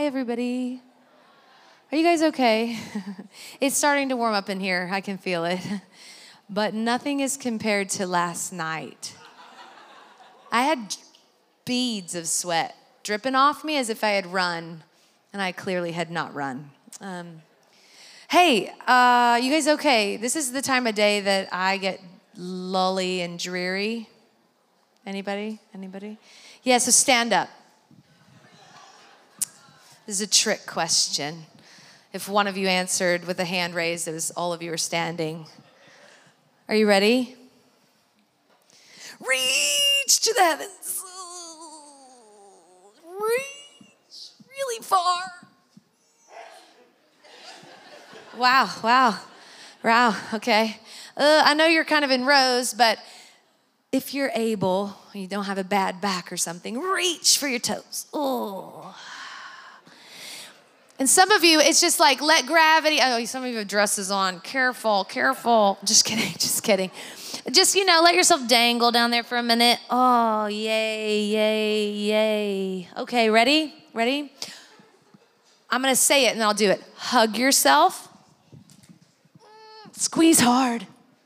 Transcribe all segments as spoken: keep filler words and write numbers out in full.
everybody. Are you guys okay? It's starting to warm up in here. I can feel it. But nothing is compared to last night. I had beads of sweat dripping off me as if I had run, and I clearly had not run. Um, hey, uh, you guys okay? This is the time of day that I get lully and dreary. Anybody? Anybody? Yeah, so stand up. This is a trick question. If one of you answered with a hand raised, it was all of you are standing. Are you ready? Reach to the heavens. Reach really far. Wow, wow, wow, okay. Uh, I know you're kind of in rows, but if you're able, you don't have a bad back or something, reach for your toes. Oh. And some of you, it's just like, let gravity, oh, some of you have dresses on. Careful, careful. Just kidding, just kidding. Just, you know, let yourself dangle down there for a minute. Oh, yay, yay, yay. Okay, ready? Ready? I'm going to say it and then I'll do it. Hug yourself. Squeeze hard.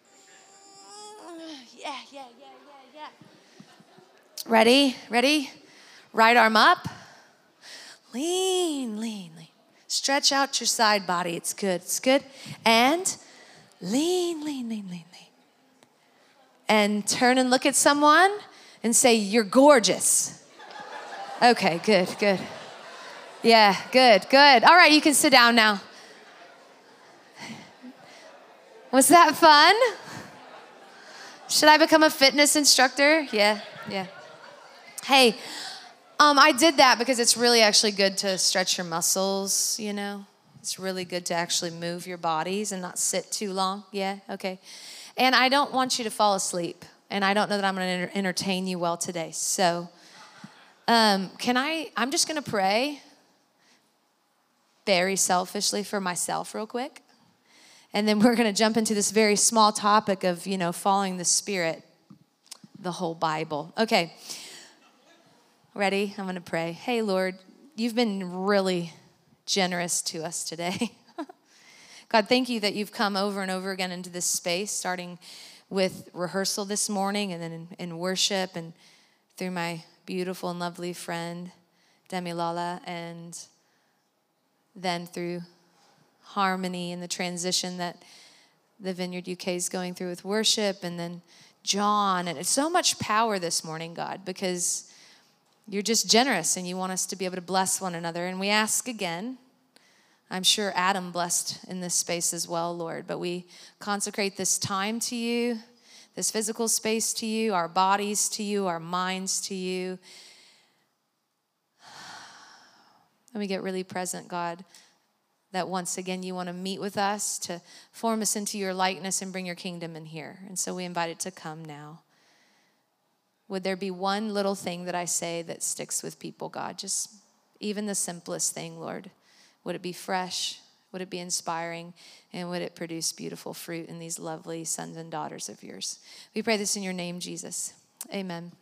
Yeah, yeah, yeah, yeah, yeah. Ready? Ready? Right arm up. Lean, lean, lean. Stretch out your side body. It's good. It's good. And lean, lean, lean, lean, lean. And turn and look at someone and say, you're gorgeous. Okay, good, good. Yeah, good, good. All right, you can sit down now. Was that fun? Should I become a fitness instructor? Yeah, yeah. Hey, Um, I did that because it's really actually good to stretch your muscles, you know. It's really good to actually move your bodies and not sit too long. Yeah, okay. And I don't want you to fall asleep. And I don't know that I'm going to entertain you well today. So um, can I, I'm just going to pray very selfishly for myself real quick. And then we're going to jump into this very small topic of, you know, following the Spirit, the whole Bible. Okay. Ready? I'm going to pray. Hey, Lord, you've been really generous to us today. God, thank you that you've come over and over again into this space, starting with rehearsal this morning and then in, in worship and through my beautiful and lovely friend, Demi Lala, and then through harmony and the transition that the Vineyard U K is going through with worship, and then John. And it's so much power this morning, God, because you're just generous and you want us to be able to bless one another. And we ask again, I'm sure Adam blessed in this space as well, Lord, but we consecrate this time to you, this physical space to you, our bodies to you, our minds to you. And we get really present, God, that once again you want to meet with us, to form us into your likeness and bring your kingdom in here. And so we invite it to come now. Would there be one little thing that I say that sticks with people, God? Just even the simplest thing, Lord. Would it be fresh? Would it be inspiring? And would it produce beautiful fruit in these lovely sons and daughters of yours? We pray this in your name, Jesus. Amen.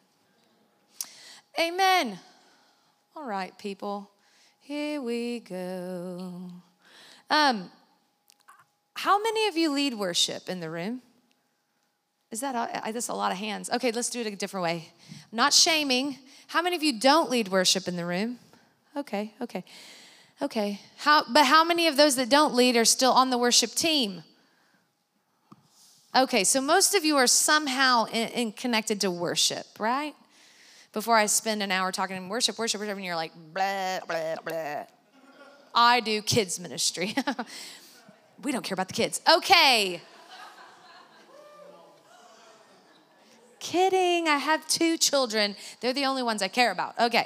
Amen. All right, people. Here we go. Um, how many of you lead worship in the room? Is that a, that's a lot of hands? Okay, let's do it a different way. Not shaming. How many of you don't lead worship in the room? Okay, okay, okay. How? But how many of those that don't lead are still on the worship team? Okay, so most of you are somehow in, in connected to worship, right? Before I spend an hour talking in worship, worship, worship, and you're like, blah, blah, blah. I do kids ministry. We don't care about the kids. Okay. Kidding, I have two children. They're the only ones I care about. Okay.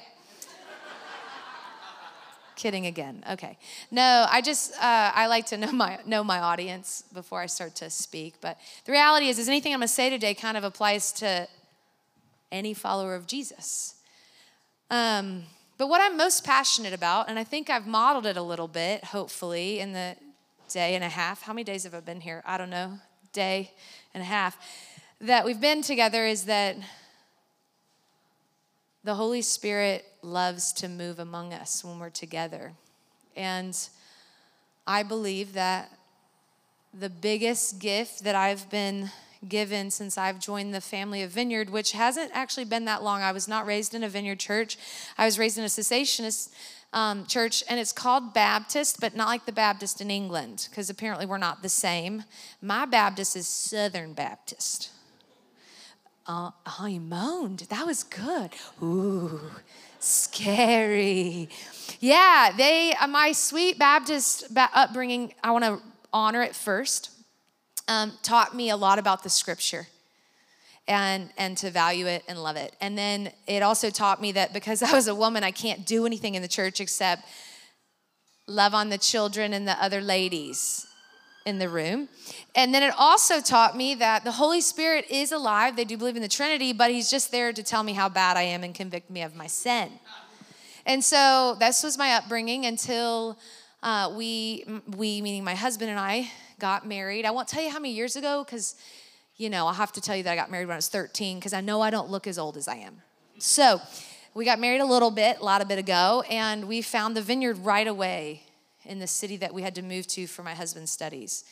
Kidding again. Okay. No, I just, uh, I like to know my know my audience before I start to speak. But the reality is, is anything I'm going to say today kind of applies to any follower of Jesus. Um, but what I'm most passionate about, and I think I've modeled it a little bit, hopefully, in the day and a half. How many days have I been here? I don't know. Day and a half. That we've been together is that the Holy Spirit loves to move among us when we're together. And I believe that the biggest gift that I've been given since I've joined the family of Vineyard, which hasn't actually been that long. I was not raised in a Vineyard church. I was raised in a cessationist um, church, and it's called Baptist, but not like the Baptist in England, because apparently we're not the same. My Baptist is Southern Baptist. Uh, oh, you moaned. That was good. Ooh, scary. Yeah, they, uh, my sweet Baptist ba- upbringing, I want to honor it first, um, taught me a lot about the scripture and, and to value it and love it. And then it also taught me that because I was a woman, I can't do anything in the church except love on the children and the other ladies in the room. And then it also taught me that the Holy Spirit is alive. They do believe in the Trinity, but he's just there to tell me how bad I am and convict me of my sin. And so this was my upbringing until uh, we, we, meaning my husband and I, got married. I won't tell you how many years ago because, you know, I'll have to tell you that I got married when I was thirteen because I know I don't look as old as I am. So we got married a little bit, a lot of bit ago, and we found the Vineyard right away in the city that we had to move to for my husband's studies.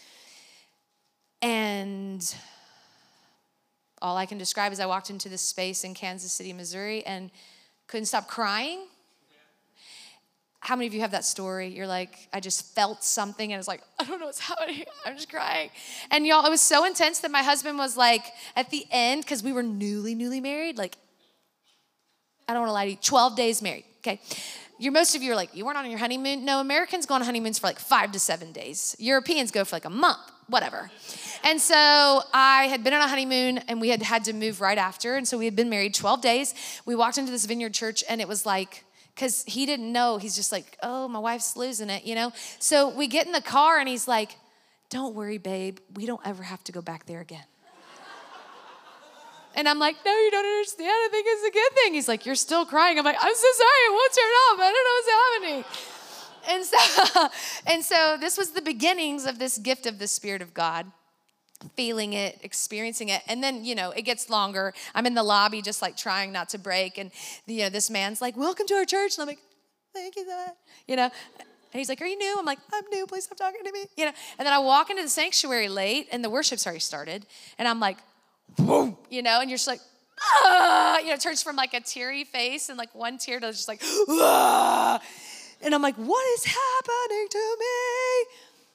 And all I can describe is I walked into this space in Kansas City, Missouri, and couldn't stop crying. How many of you have that story? You're like, I just felt something, and it's like, I don't know what's happening. I'm just crying. And y'all, it was so intense that my husband was like, at the end, because we were newly, newly married, like, I don't want to lie to you, twelve days married, okay? You're, most of you are like, you weren't on your honeymoon. No, Americans go on honeymoons for like five to seven days. Europeans go for like a month, whatever. And so I had been on a honeymoon, and we had had to move right after. And so we had been married twelve days. We walked into this Vineyard church, and it was like, because he didn't know. He's just like, oh, my wife's losing it, you know? So we get in the car, and he's like, don't worry, babe. We don't ever have to go back there again. And I'm like, no, you don't understand. I think it's a good thing. He's like, you're still crying. I'm like, I'm so sorry. It won't turn off. I don't know what's happening. And so, and so this was the beginnings of this gift of the Spirit of God, feeling it, experiencing it. And then, you know, it gets longer. I'm in the lobby just like trying not to break. And, you know, this man's like, welcome to our church. And I'm like, thank you so much. You know, and he's like, are you new? I'm like, I'm new. Please stop talking to me. You know, and then I walk into the sanctuary late, and the worship's already started. And I'm like, boom, you know, and you're just like, ah, you know, it turns from like a teary face and like one tear to just like, ah. And I'm like, what is happening to me?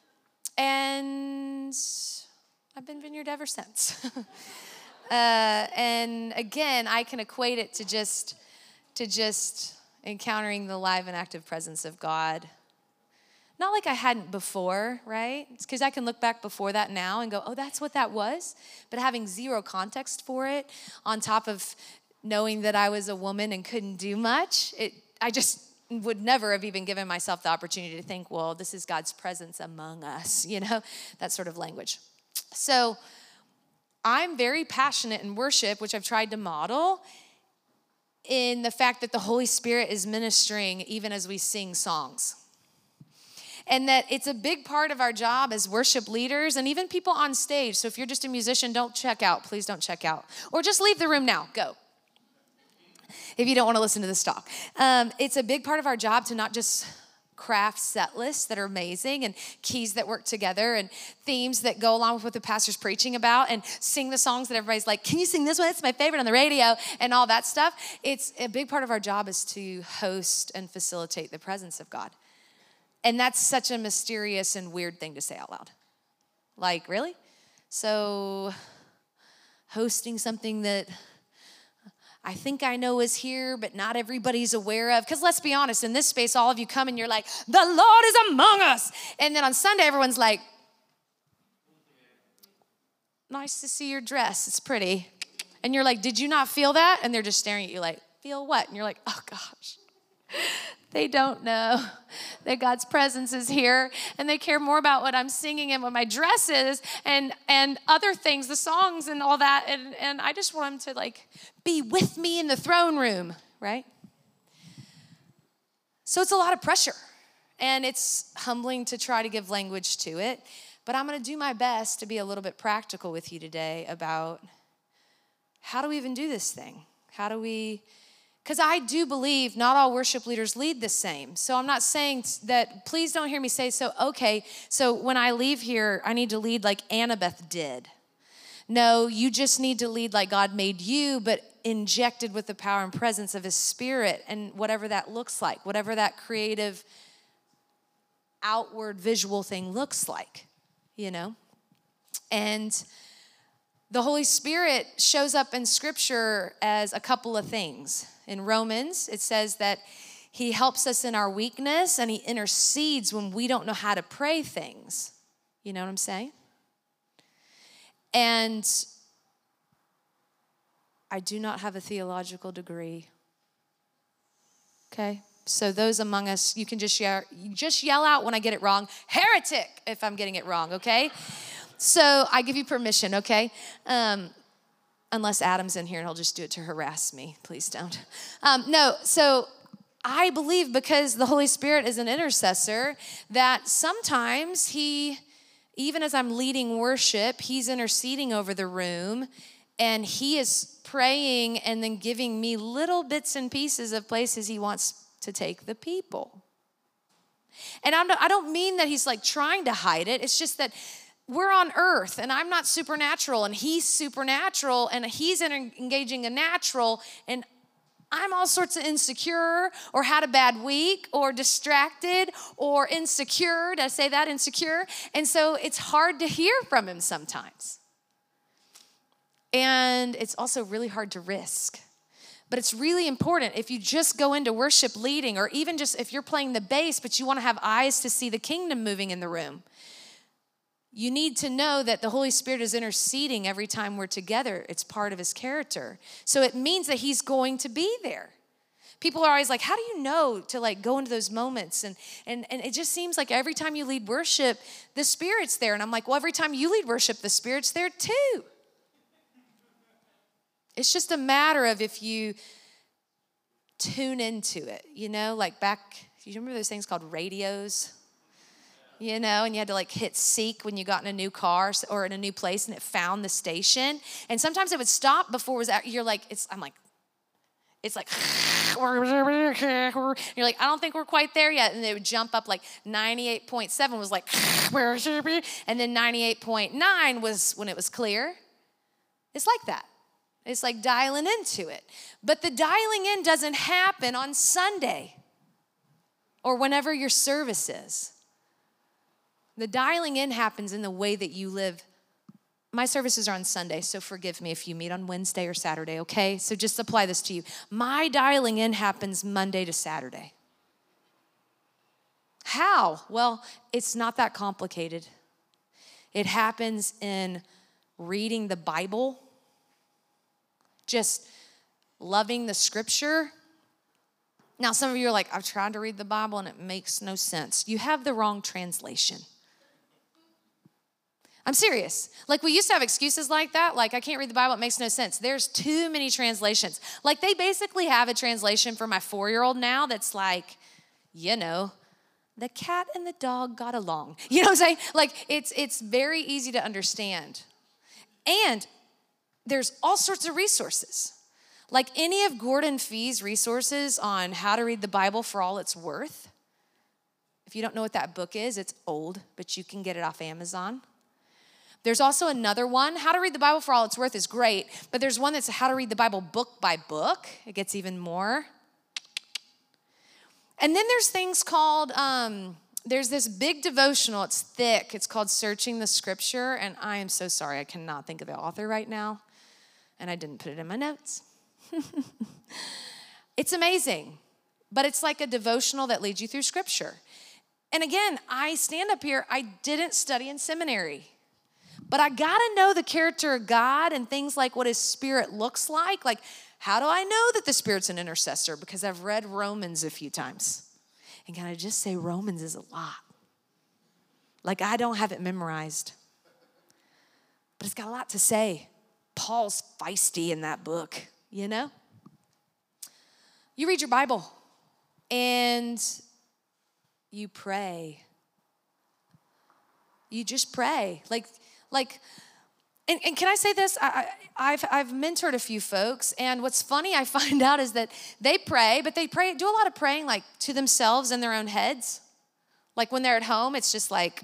And I've been Vineyard ever since. uh, and again, I can equate it to just, to just encountering the live and active presence of God. Not like I hadn't before, right? It's because I can look back before that now and go, oh, that's what that was. But having zero context for it, on top of knowing that I was a woman and couldn't do much, it, I just would never have even given myself the opportunity to think, well, this is God's presence among us, you know, that sort of language. So I'm very passionate in worship, which I've tried to model, in the fact that the Holy Spirit is ministering even as we sing songs. And that it's a big part of our job as worship leaders and even people on stage. So if you're just a musician, don't check out. Please don't check out. Or just leave the room now. Go. If you don't want to listen to this talk. Um, it's a big part of our job to not just craft set lists that are amazing and keys that work together and themes that go along with what the pastor's preaching about and sing the songs that everybody's like, can you sing this one? It's my favorite on the radio and all that stuff. It's a big part of our job is to host and facilitate the presence of God. And that's such a mysterious and weird thing to say out loud. Like, really? So hosting something that I think I know is here, but not everybody's aware of. Because let's be honest, in this space, all of you come and you're like, the Lord is among us. And then on Sunday, everyone's like, nice to see your dress. It's pretty. And you're like, did you not feel that? And they're just staring at you like, feel what? And you're like, oh gosh. They don't know that God's presence is here, and they care more about what I'm singing and what my dress is and, and other things, the songs and all that. And, and I just want them to like be with me in the throne room, right? So it's a lot of pressure, and it's humbling to try to give language to it. But I'm going to do my best to be a little bit practical with you today about how do we even do this thing? How do we Because I do believe not all worship leaders lead the same. So I'm not saying that, please don't hear me say, so, okay, so when I leave here, I need to lead like Annabeth did. No, you just need to lead like God made you, but injected with the power and presence of his Spirit, and whatever that looks like, whatever that creative, outward, visual thing looks like, you know? And the Holy Spirit shows up in Scripture as a couple of things. In Romans, it says that he helps us in our weakness and he intercedes when we don't know how to pray things. You know what I'm saying? And I do not have a theological degree. Okay? So those among us, you can just yell, just yell out when I get it wrong, heretic, if I'm getting it wrong, okay? So I give you permission, okay? Um, unless Adam's in here and he'll just do it to harass me. Please don't. Um, no, so I believe because the Holy Spirit is an intercessor that sometimes he, even as I'm leading worship, he's interceding over the room and he is praying and then giving me little bits and pieces of places he wants to take the people. And I'm not, I don't mean that he's like trying to hide it. It's just that we're on earth and I'm not supernatural and he's supernatural and he's engaging a natural and I'm all sorts of insecure or had a bad week or distracted or insecure. Did I say that? Insecure. And so it's hard to hear from him sometimes. And it's also really hard to risk. But it's really important if you just go into worship leading or even just if you're playing the bass but you want to have eyes to see the kingdom moving in the room. You need to know that the Holy Spirit is interceding every time we're together. It's part of his character. So it means that he's going to be there. People are always like, how do you know to like go into those moments? And, and, and it just seems like every time you lead worship, the Spirit's there. And I'm like, well, every time you lead worship, the Spirit's there too. It's just a matter of if you tune into it, you know, like back, you remember those things called radios? You know, and you had to like hit seek when you got in a new car or in a new place and it found the station. And sometimes it would stop before it was out. You're like, it's, I'm like, it's like, you're like, I don't think we're quite there yet. And it would jump up like ninety-eight point seven was like, and then ninety-eight point nine was when it was clear. It's like that. It's like dialing into it. But the dialing in doesn't happen on Sunday or whenever your service is. The dialing in happens in the way that you live. My services are on Sunday, so forgive me if you meet on Wednesday or Saturday, okay? So just apply this to you. My dialing in happens Monday to Saturday. How? Well, it's not that complicated. It happens in reading the Bible, just loving the scripture. Now, some of you are like, I've tried to read the Bible and it makes no sense. You have the wrong translation. I'm serious. Like we used to have excuses like that. Like I can't read the Bible, it makes no sense. There's too many translations. Like they basically have a translation for my four-year-old now that's like, you know, the cat and the dog got along. You know what I'm saying? Like it's it's very easy to understand. And there's all sorts of resources. Like any of Gordon Fee's resources on how to read the Bible for all it's worth. If you don't know what that book is, it's old, but you can get it off Amazon. There's also another one, How to Read the Bible for All It's Worth is great, but there's one that's How to Read the Bible book by book. It gets even more. And then there's things called, um, there's this big devotional, it's thick, it's called Searching the Scripture, and I am so sorry, I cannot think of the author right now, and I didn't put it in my notes. It's amazing, but it's like a devotional that leads you through Scripture. And again, I stand up here, I didn't study in seminary. But I gotta know the character of God and things like what his Spirit looks like. Like, how do I know that the Spirit's an intercessor? Because I've read Romans a few times. And can I just say Romans is a lot? Like, I don't have it memorized. But it's got a lot to say. Paul's feisty in that book, you know? You read your Bible and you pray. You just pray. Like, Like, And, and can I say this? I, I, I've, I've mentored a few folks, and what's funny I find out is that they pray, but they pray, do a lot of praying like to themselves in their own heads. Like when they're at home, it's just like,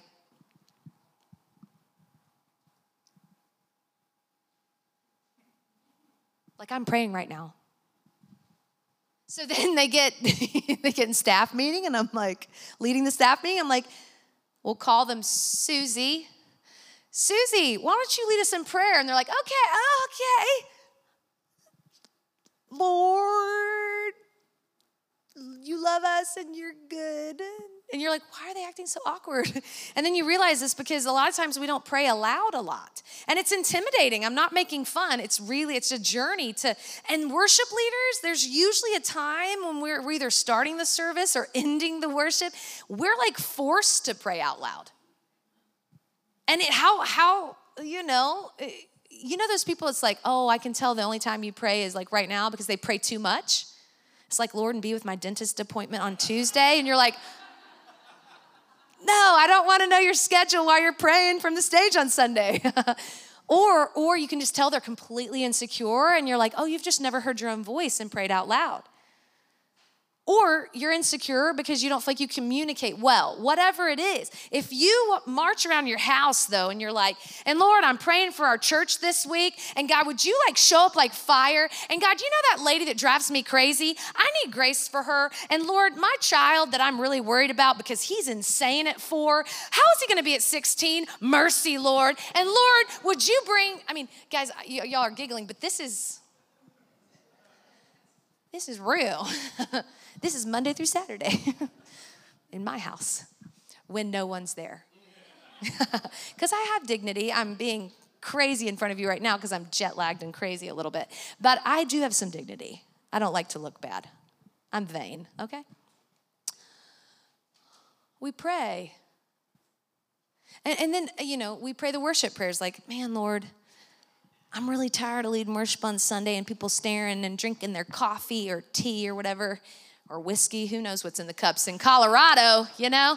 like I'm praying right now. So then they get they get in staff meeting, and I'm like leading the staff meeting. I'm like, we'll call them Susie. Susie, why don't you lead us in prayer? And they're like, okay, okay. Lord, you love us and you're good. And you're like, why are they acting so awkward? And then you realize this because a lot of times we don't pray aloud a lot. And it's intimidating. I'm not making fun. It's really, it's a journey to, and worship leaders, there's usually a time when we're, we're either starting the service or ending the worship. We're like forced to pray out loud. And it, how, how, you know, you know those people, it's like, oh, I can tell the only time you pray is like right now because they pray too much. It's like, Lord, and be with my dentist appointment on Tuesday. And you're like, no, I don't want to know your schedule while you're praying from the stage on Sunday. or, or you can just tell they're completely insecure and you're like, oh, you've just never heard your own voice and prayed out loud. Or you're insecure because you don't feel like you communicate well, whatever it is. If you march around your house though, and you're like, and Lord, I'm praying for our church this week, and God, would you like show up like fire? And God, you know that lady that drives me crazy? I need grace for her. And Lord, my child that I'm really worried about because he's insane at four, how is he gonna be at sixteen? Mercy, Lord. And Lord, would you bring, I mean, guys, y- y'all are giggling, but this is, this is real. This is Monday through Saturday in my house when no one's there. Because I have dignity. I'm being crazy in front of you right now because I'm jet lagged and crazy a little bit. But I do have some dignity. I don't like to look bad. I'm vain, okay? We pray. And, and then, you know, we pray the worship prayers like, man, Lord, I'm really tired of leading worship on Sunday and people staring and drinking their coffee or tea or whatever. Or whiskey, who knows what's in the cups in Colorado, you know?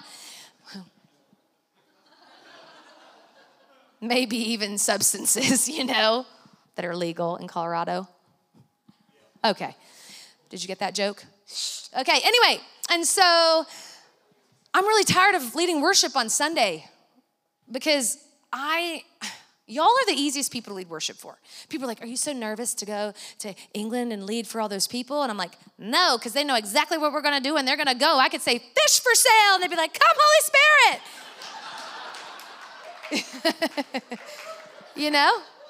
Maybe even substances, you know, that are legal in Colorado. Okay, did you get that joke? Okay, anyway, and so I'm really tired of leading worship on Sunday because I... Y'all are the easiest people to lead worship for. People are like, are you so nervous to go to England and lead for all those people? And I'm like, no, because they know exactly what we're going to do, and they're going to go. I could say, fish for sale, and they'd be like, come, Holy Spirit. You know?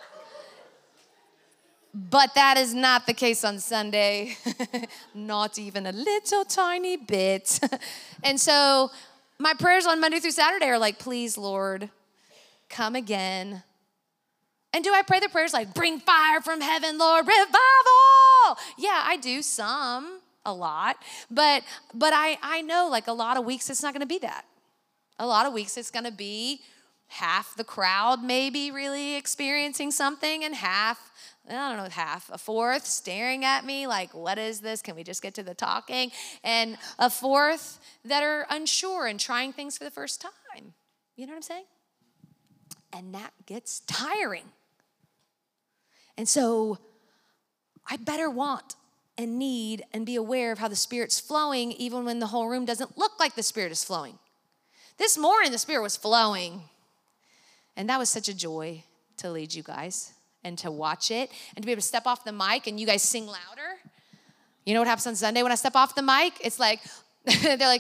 But that is not the case on Sunday. Not even a little tiny bit. And so my prayers on Monday through Saturday are like, please, Lord, come again. And do I pray the prayers like, bring fire from heaven, Lord, revival? Yeah, I do some, a lot. But but I, I know like a lot of weeks it's not gonna be that. A lot of weeks it's gonna be half the crowd maybe really experiencing something and half, I don't know, half, a fourth staring at me like, what is this? Can we just get to the talking? And a fourth that are unsure and trying things for the first time. You know what I'm saying? And that gets tiring. And so I better want and need and be aware of how the Spirit's flowing even when the whole room doesn't look like the Spirit is flowing. This morning, the Spirit was flowing. And that was such a joy to lead you guys and to watch it and to be able to step off the mic and you guys sing louder. You know what happens on Sunday when I step off the mic? It's like, they're like,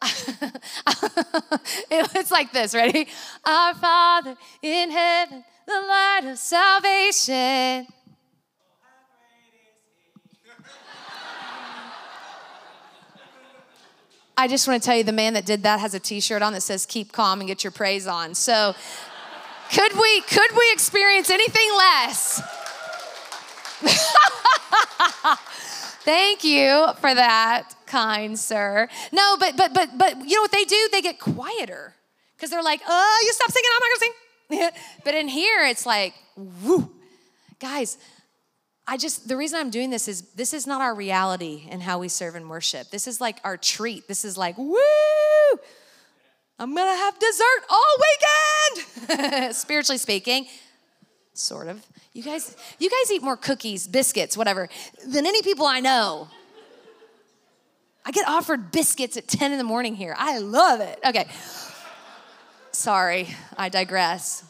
it's like this, ready? Our Father in heaven, the light of salvation. I just want to tell you the man that did that has a t-shirt on that says keep calm and get your praise on. So could we could we experience anything less? Thank you for that, kind sir. No, but but but but you know what they do? They get quieter because they're like, oh, you stop singing, I'm not gonna sing. But in here, it's like, woo. Guys, I just, the reason I'm doing this is this is not our reality in how we serve and worship. This is like our treat. This is like, woo, I'm gonna have dessert all weekend, spiritually speaking. Sort of. You guys, you guys eat more cookies, biscuits, whatever, than any people I know. I get offered biscuits at ten in the morning here. I love it. Okay. Sorry, I digress.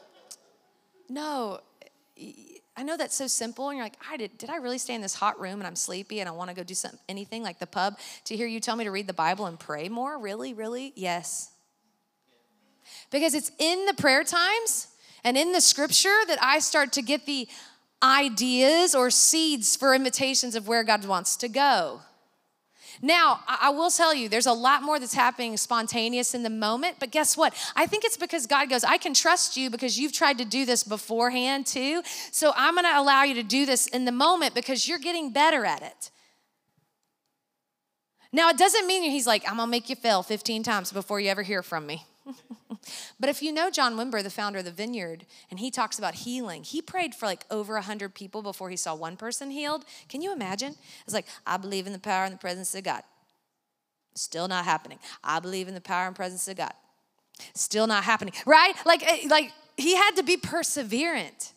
No, I know that's so simple, and you're like, I did, did I really stay in this hot room and I'm sleepy and I want to go do something, anything like the pub to hear you tell me to read the Bible and pray more? Really, really? Yes. Because it's in the prayer times and in the scripture that I start to get the ideas or seeds for invitations of where God wants to go. Now, I will tell you, there's a lot more that's happening spontaneous in the moment, but guess what? I think it's because God goes, I can trust you because you've tried to do this beforehand too, so I'm gonna allow you to do this in the moment because you're getting better at it. Now, it doesn't mean he's like, I'm gonna make you fail fifteen times before you ever hear from me. But if you know John Wimber, the founder of the Vineyard, and he talks about healing, he prayed for like over one hundred people before he saw one person healed. Can you imagine? It's like, I believe in the power and the presence of God. Still not happening. I believe in the power and presence of God. Still not happening, right? Like, like he had to be perseverant.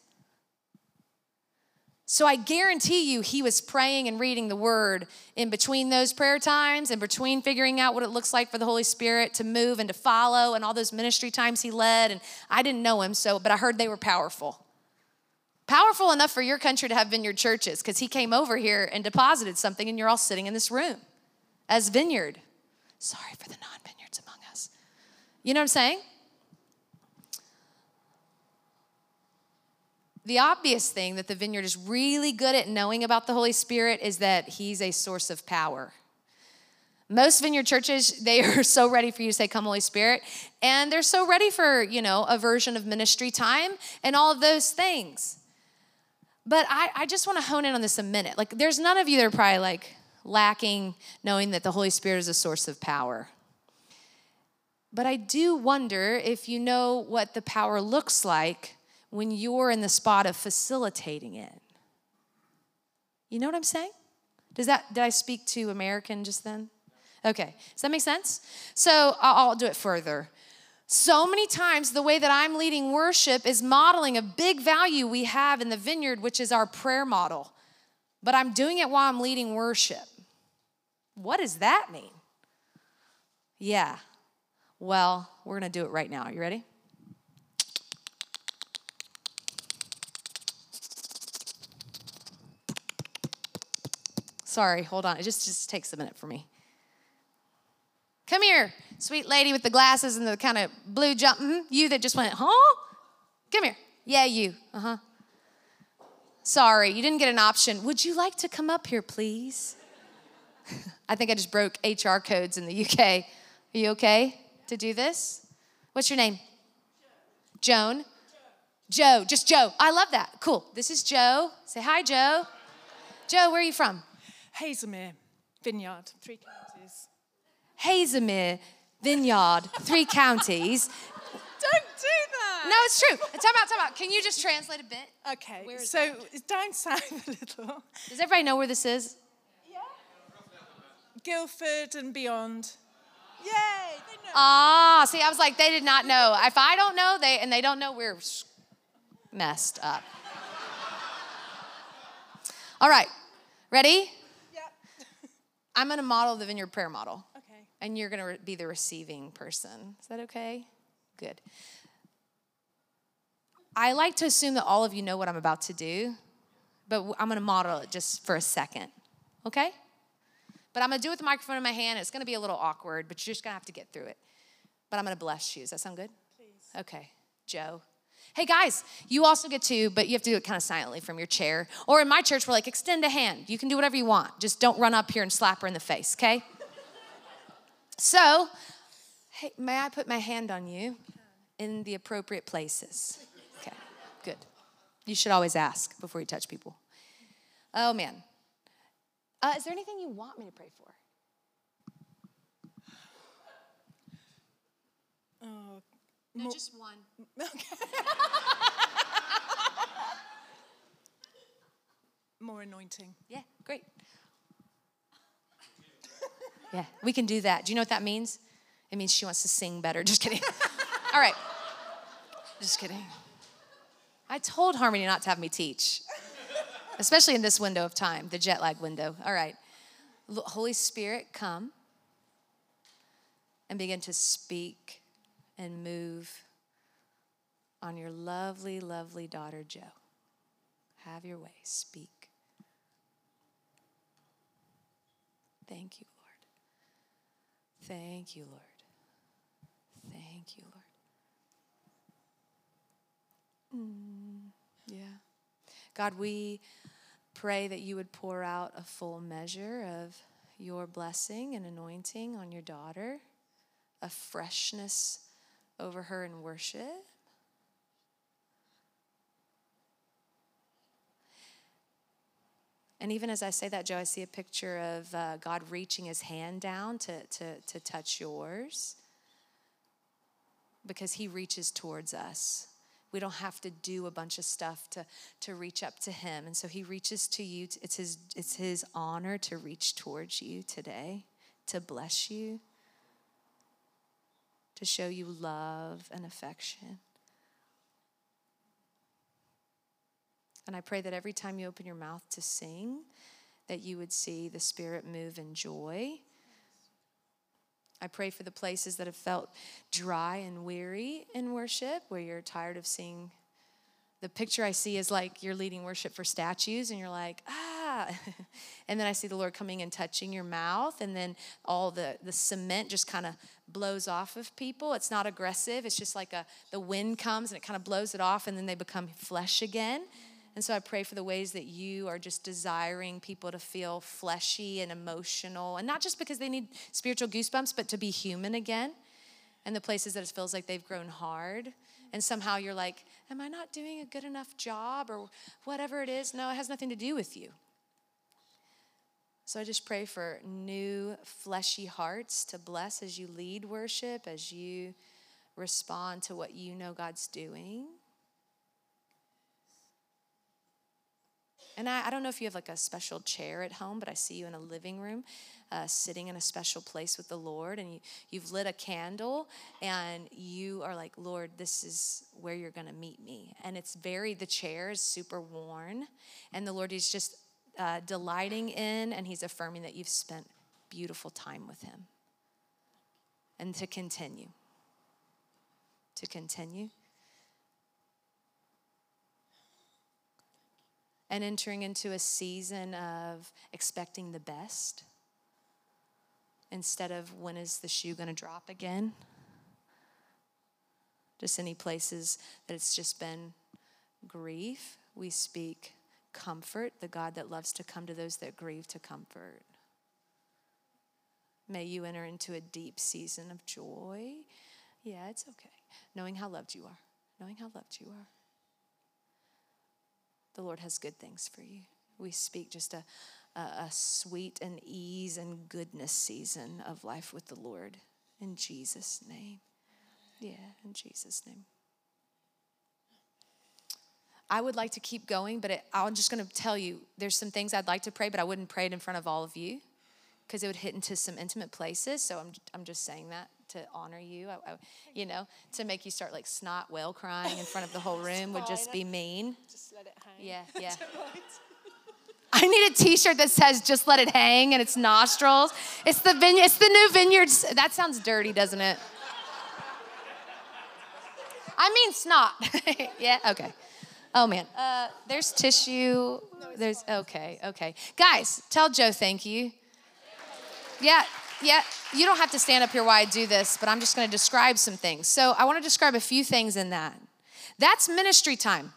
So I guarantee you he was praying and reading the word in between those prayer times and between figuring out what it looks like for the Holy Spirit to move and to follow and all those ministry times he led. And I didn't know him, so but I heard they were powerful. Powerful enough for your country to have Vineyard churches because he came over here and deposited something and you're all sitting in this room as Vineyard. Sorry for the non-Vineyards among us. You know what I'm saying? The obvious thing that the Vineyard is really good at knowing about the Holy Spirit is that he's a source of power. Most Vineyard churches, they are so ready for you to say, come Holy Spirit, and they're so ready for, you know, a version of ministry time and all of those things. But I, I just want to hone in on this a minute. Like, there's none of you that are probably like lacking knowing that the Holy Spirit is a source of power. But I do wonder if you know what the power looks like when you're in the spot of facilitating it. You know what I'm saying? Does that, did I speak to American just then? Okay, does that make sense? So I'll, I'll do it further. So many times the way that I'm leading worship is modeling a big value we have in the Vineyard, which is our prayer model. But I'm doing it while I'm leading worship. What does that mean? Yeah, well, we're gonna do it right now. Are you ready? Sorry, hold on. It just, just takes a minute for me. Come here, sweet lady with the glasses and the kind of blue jump. Mm-hmm. You that just went, huh? Come here. Yeah, you. Uh-huh. Sorry, you didn't get an option. Would you like to come up here, please? I think I just broke H R codes in the U K. Are you okay to do this? What's your name? Joan? Joe. Joe, just Joe. I love that. Cool. This is Joe. Say hi, Joe. Joe, where are you from? Hazelmere Vineyard, three counties. Hazelmere Vineyard, three counties. Don't do that. No, it's true. Time out, time out. Can you just translate a bit? Okay, so that? It's down south a little. Does everybody know where this is? Yeah. Guildford and beyond. Yay, they know. Ah, see, I was like, they did not know. If I don't know, they and they don't know, we're messed up. All right, ready? I'm going to model the Vineyard prayer model. Okay. And you're going to re- be the receiving person. Is that okay? Good. I like to assume that all of you know what I'm about to do, but I'm going to model it just for a second. Okay? But I'm going to do it with the microphone in my hand. It's going to be a little awkward, but you're just going to have to get through it. But I'm going to bless you. Does that sound good? Please. Okay. Joe. Hey guys, you also get to, but you have to do it kind of silently from your chair. Or in my church, we're like, extend a hand. You can do whatever you want. Just don't run up here and slap her in the face, okay? So, hey, may I put my hand on you in the appropriate places? Okay, good. You should always ask before you touch people. Oh man. Uh, is there anything you want me to pray for? Oh. No, More, just one. Okay. More anointing. Yeah, great. Yeah, we can do that. Do you know what that means? It means she wants to sing better. Just kidding. All right. Just kidding. I told Harmony not to have me teach, especially in this window of time, the jet lag window. All right. Holy Spirit, come and begin to speak and move on your lovely, lovely daughter, Jo. Have your way. Speak. Thank you, Lord. Thank you, Lord. Thank you, Lord. Mm, yeah. God, we pray that you would pour out a full measure of your blessing and anointing on your daughter, a freshness over her in worship. And even as I say that, Jo, I see a picture of uh, God reaching his hand down to, to, to touch yours, because he reaches towards us. We don't have to do a bunch of stuff to, to reach up to him. And so he reaches to you. It's his, it's his honor to reach towards you today, to bless you, to show you love and affection. And I pray that every time you open your mouth to sing, that you would see the Spirit move in joy. I pray for the places that have felt dry and weary in worship, where you're tired of seeing. The picture I see is like you're leading worship for statues, and you're like, ah. And then I see the Lord coming and touching your mouth, and then all the, the cement just kind of blows off of people. It's not aggressive. It's just like a the wind comes, and it kind of blows it off, and then they become flesh again. And so I pray for the ways that you are just desiring people to feel fleshy and emotional, and not just because they need spiritual goosebumps, but to be human again. And the places that it feels like they've grown hard, and somehow you're like, am I not doing a good enough job, or whatever it is? No, it has nothing to do with you. So I just pray for new fleshy hearts to bless as you lead worship, as you respond to what you know God's doing. And I, I don't know if you have like a special chair at home, but I see you in a living room, uh, sitting in a special place with the Lord, and you, you've lit a candle, and you are like, Lord, this is where you're going to meet me. And it's very, the chair is super worn, and the Lord is just uh, delighting in, and he's affirming that you've spent beautiful time with him. And to continue, to continue. And entering into a season of expecting the best instead of when is the shoe going to drop again. Just any places that it's just been grief, we speak comfort, the God that loves to come to those that grieve to comfort. May you enter into a deep season of joy. Yeah, it's okay. Knowing how loved you are. Knowing how loved you are. The Lord has good things for you. We speak just a, a, a sweet and ease and goodness season of life with the Lord. In Jesus' name. Yeah, in Jesus' name. I would like to keep going, but it, I'm just going to tell you, there's some things I'd like to pray, but I wouldn't pray it in front of all of you because it would hit into some intimate places. So I'm I'm just saying that to honor you. I, I, you know, to make you start like snot whale crying in front of the whole room would just be mean. Just let it hang. Yeah, yeah. I need a t-shirt that says just let it hang and its nostrils. It's the vine- it's the new vineyards. That sounds dirty, doesn't it? I mean snot. Yeah, okay. Oh man, uh, there's tissue. There's, okay, okay. Guys, tell Jo thank you. Yeah, yeah, you don't have to stand up here while I do this, but I'm just gonna describe some things. So I wanna describe a few things in that. That's ministry time.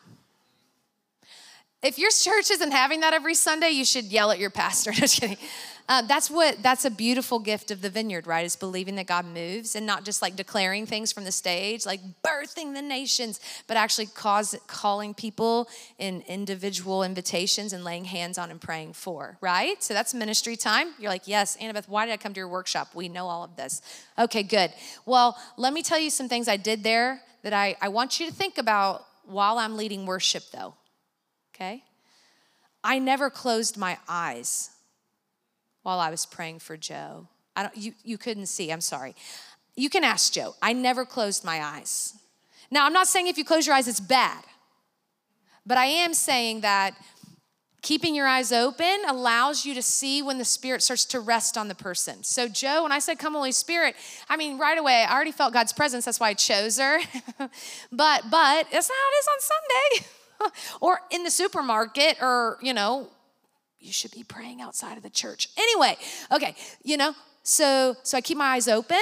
If your church isn't having that every Sunday, you should yell at your pastor. Just kidding. Uh, that's what, that's a beautiful gift of the vineyard, right? Is believing that God moves and not just like declaring things from the stage, like birthing the nations, but actually cause, calling people in individual invitations and laying hands on and praying for, right? So that's ministry time. You're like, yes, Annabeth, why did I come to your workshop? We know all of this. Okay, good. Well, let me tell you some things I did there that I, I want you to think about while I'm leading worship though, okay? I never closed my eyes while I was praying for Jo. I don't, you, you couldn't see, I'm sorry. You can ask Jo. I never closed my eyes. Now, I'm not saying if you close your eyes, it's bad. But I am saying that keeping your eyes open allows you to see when the Spirit starts to rest on the person. So Joe, when I said, come Holy Spirit, I mean, right away, I already felt God's presence. That's why I chose her. but but that's not how it is on Sunday or in the supermarket or, you know, you should be praying outside of the church. Anyway, okay, you know, so so I keep my eyes open.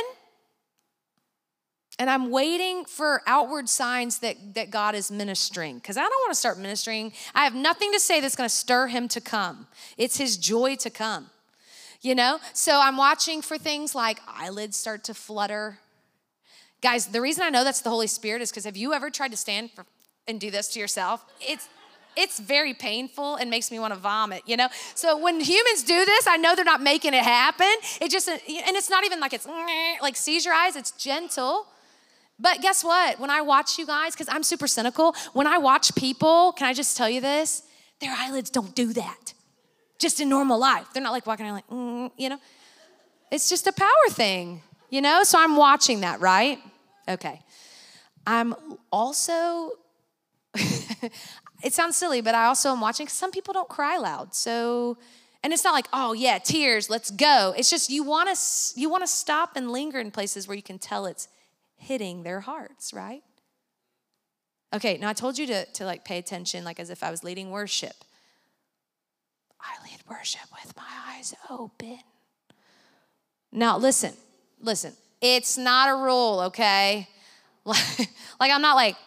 And I'm waiting for outward signs that, that God is ministering, because I don't want to start ministering. I have nothing to say that's going to stir him to come. It's his joy to come, you know? So I'm watching for things like eyelids start to flutter. Guys, the reason I know that's the Holy Spirit is because have you ever tried to stand for, and do this to yourself? It's It's very painful and makes me want to vomit, you know? So when humans do this, I know they're not making it happen. It just, and it's not even like it's like seizure eyes, it's gentle. But guess what? When I watch you guys, because I'm super cynical, when I watch people, can I just tell you this? Their eyelids don't do that. Just in normal life. They're not like walking around like, mm, you know? It's just a power thing, you know? So I'm watching that, right? Okay. I'm also, it sounds silly, but I also am watching, because some people don't cry loud. So, and it's not like, oh yeah, tears, let's go. It's just you want to you want to stop and linger in places where you can tell it's hitting their hearts, right? Okay, now I told you to, to like pay attention, like as if I was leading worship. I lead worship with my eyes open. Now listen, listen, it's not a rule, okay? Like, like I'm not like,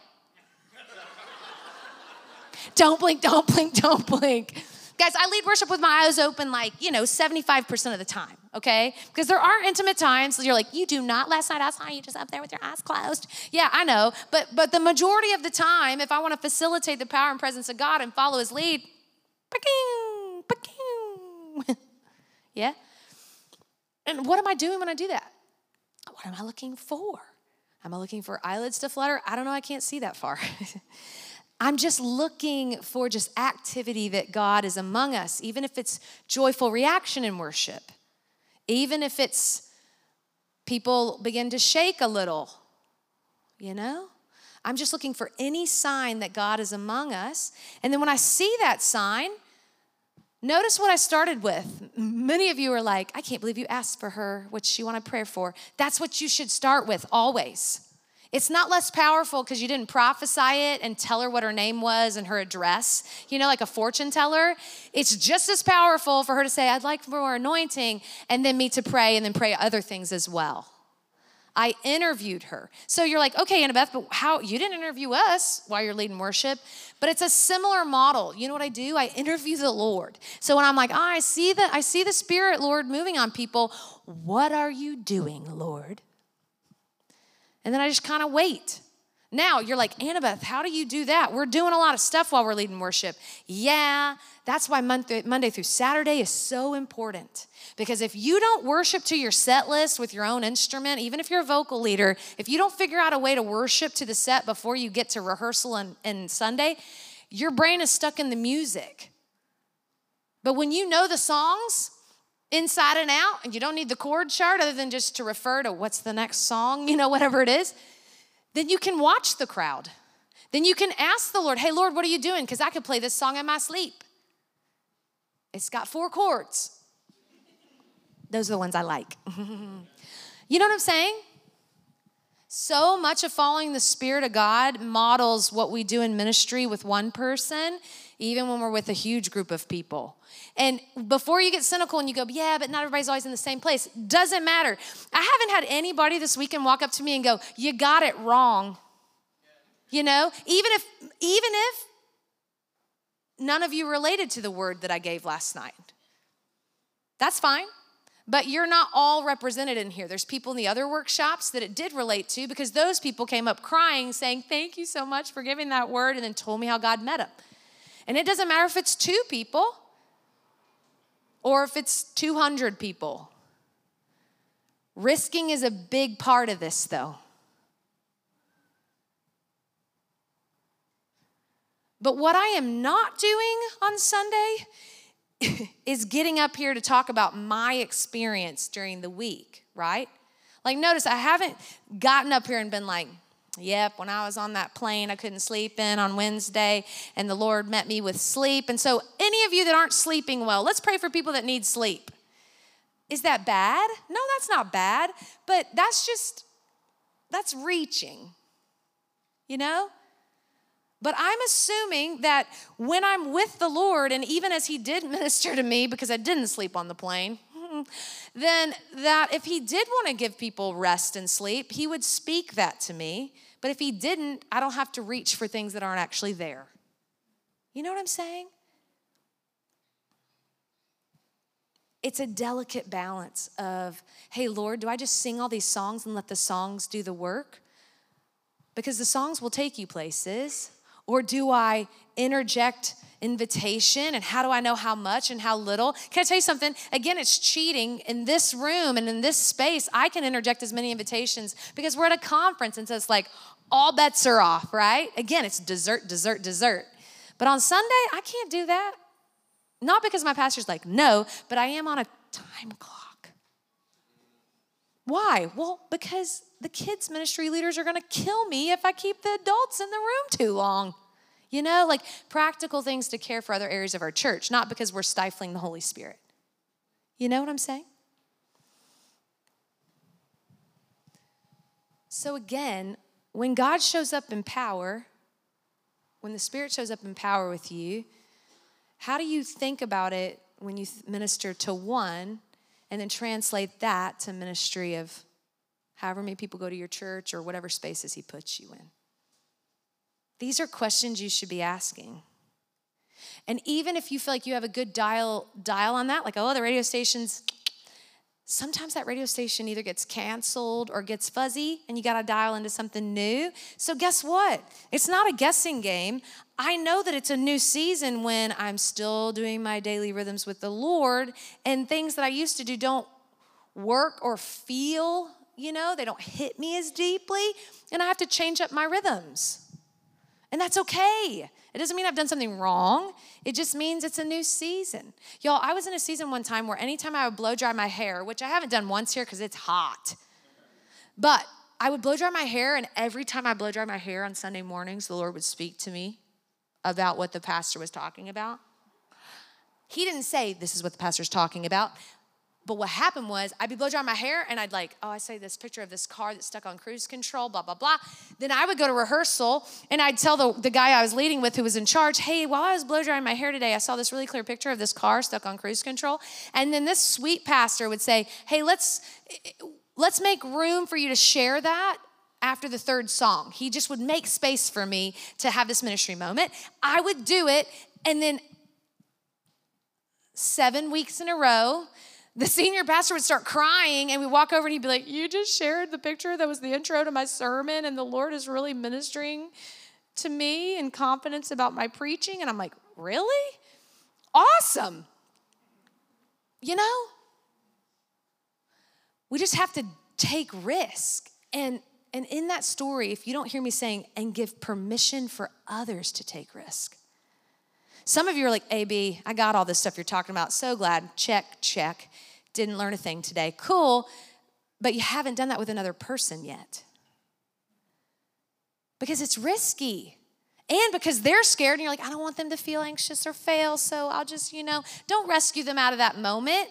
don't blink, don't blink, don't blink. Guys, I lead worship with my eyes open like, you know, seventy-five percent of the time, okay? Because there are intimate times you're like, you do not last night outside, you just up there with your eyes closed. Yeah, I know. But but the majority of the time, if I want to facilitate the power and presence of God and follow his lead, ba-king, ba-king. Yeah? And what am I doing when I do that? What am I looking for? Am I looking for eyelids to flutter? I don't know, I can't see that far. I'm just looking for just activity that God is among us, even if it's joyful reaction in worship, even if it's people begin to shake a little, you know? I'm just looking for any sign that God is among us. And then when I see that sign, notice what I started with. Many of you are like, I can't believe you asked for her, what you want to pray for. That's what you should start with always. It's not less powerful because you didn't prophesy it and tell her what her name was and her address, you know, like a fortune teller. It's just as powerful for her to say, I'd like more anointing, and then me to pray and then pray other things as well. I interviewed her. So you're like, okay, Annabeth, but how, you didn't interview us while you're leading worship, but it's a similar model. You know what I do? I interview the Lord. So when I'm like, oh, I see the, I see the Spirit, Lord, moving on people. What are you doing, Lord? And then I just kind of wait. Now you're like, Annabeth, how do you do that? We're doing a lot of stuff while we're leading worship. Yeah, that's why Monday through Saturday is so important. Because if you don't worship to your set list with your own instrument, even if you're a vocal leader, if you don't figure out a way to worship to the set before you get to rehearsal and, and Sunday, your brain is stuck in the music. But when you know the songs inside and out, and you don't need the chord chart other than just to refer to what's the next song, you know, whatever it is, then you can watch the crowd. Then you can ask the Lord, hey, Lord, what are you doing? Because I could play this song in my sleep. It's got four chords. Those are the ones I like. You know what I'm saying? So much of following the Spirit of God models what we do in ministry with one person, even when we're with a huge group of people. And before you get cynical and you go, yeah, but not everybody's always in the same place. Doesn't matter. I haven't had anybody this weekend walk up to me and go, you got it wrong. You know, even if, even if none of you related to the word that I gave last night. That's fine. But you're not all represented in here. There's people in the other workshops that it did relate to, because those people came up crying saying, thank you so much for giving that word, and then told me how God met them. And it doesn't matter if it's two people or if it's two hundred people. Risking is a big part of this, though. But what I am not doing on Sunday is getting up here to talk about my experience during the week, right? Like, notice I haven't gotten up here and been like, Yep, when I was on that plane, I couldn't sleep in on Wednesday, and the Lord met me with sleep. And so any of you that aren't sleeping well, let's pray for people that need sleep. Is that bad? No, that's not bad, but that's just, that's reaching, you know? But I'm assuming that when I'm with the Lord, and even as he did minister to me because I didn't sleep on the plane, then that if he did want to give people rest and sleep, he would speak that to me. But if he didn't, I don't have to reach for things that aren't actually there. You know what I'm saying? It's a delicate balance of, hey, Lord, do I just sing all these songs and let the songs do the work? Because the songs will take you places. Or do I interject invitation, and how do I know how much and how little? Can I tell you something? Again, it's cheating. In this room and in this space, I can interject as many invitations because we're at a conference, and so it's like all bets are off, right? Again, it's dessert, dessert, dessert. But on Sunday, I can't do that. Not because my pastor's like, no, but I am on a time clock. Why? Well, because the kids' ministry leaders are going to kill me if I keep the adults in the room too long. You know, like practical things to care for other areas of our church, not because we're stifling the Holy Spirit. You know what I'm saying? So again, when God shows up in power, when the Spirit shows up in power with you, how do you think about it when you minister to one and then translate that to ministry of however many people go to your church or whatever spaces he puts you in? These are questions you should be asking. And even if you feel like you have a good dial dial on that, like, oh, the radio station's, sometimes that radio station either gets canceled or gets fuzzy and you got to dial into something new. So guess what? It's not a guessing game. I know that it's a new season when I'm still doing my daily rhythms with the Lord, and things that I used to do don't work or feel, you know, they don't hit me as deeply, and I have to change up my rhythms. And that's okay. It doesn't mean I've done something wrong. It just means it's a new season. Y'all, I was in a season one time where anytime I would blow dry my hair, which I haven't done once here because it's hot, but I would blow dry my hair, and every time I blow dry my hair on Sunday mornings, the Lord would speak to me about what the pastor was talking about. He didn't say, this is what the pastor's talking about. But what happened was I'd be blow drying my hair, and I'd like, oh, I say this picture of this car that's stuck on cruise control, blah, blah, blah. Then I would go to rehearsal, and I'd tell the, the guy I was leading with who was in charge, hey, while I was blow drying my hair today, I saw this really clear picture of this car stuck on cruise control. And then this sweet pastor would say, hey, let's, let's make room for you to share that after the third song. He just would make space for me to have this ministry moment. I would do it, and then seven weeks in a row, the senior pastor would start crying, and we'd walk over and he'd be like, you just shared the picture that was the intro to my sermon, and the Lord is really ministering to me in confidence about my preaching. And I'm like, really? Awesome. You know? We just have to take risk. And, and in that story, if you don't hear me saying, and give permission for others to take risk. Some of you are like, A B, I got all this stuff you're talking about. So glad. Check, check. Didn't learn a thing today. Cool. But you haven't done that with another person yet. Because it's risky. And because they're scared, and you're like, I don't want them to feel anxious or fail, so I'll just, you know, don't rescue them out of that moment.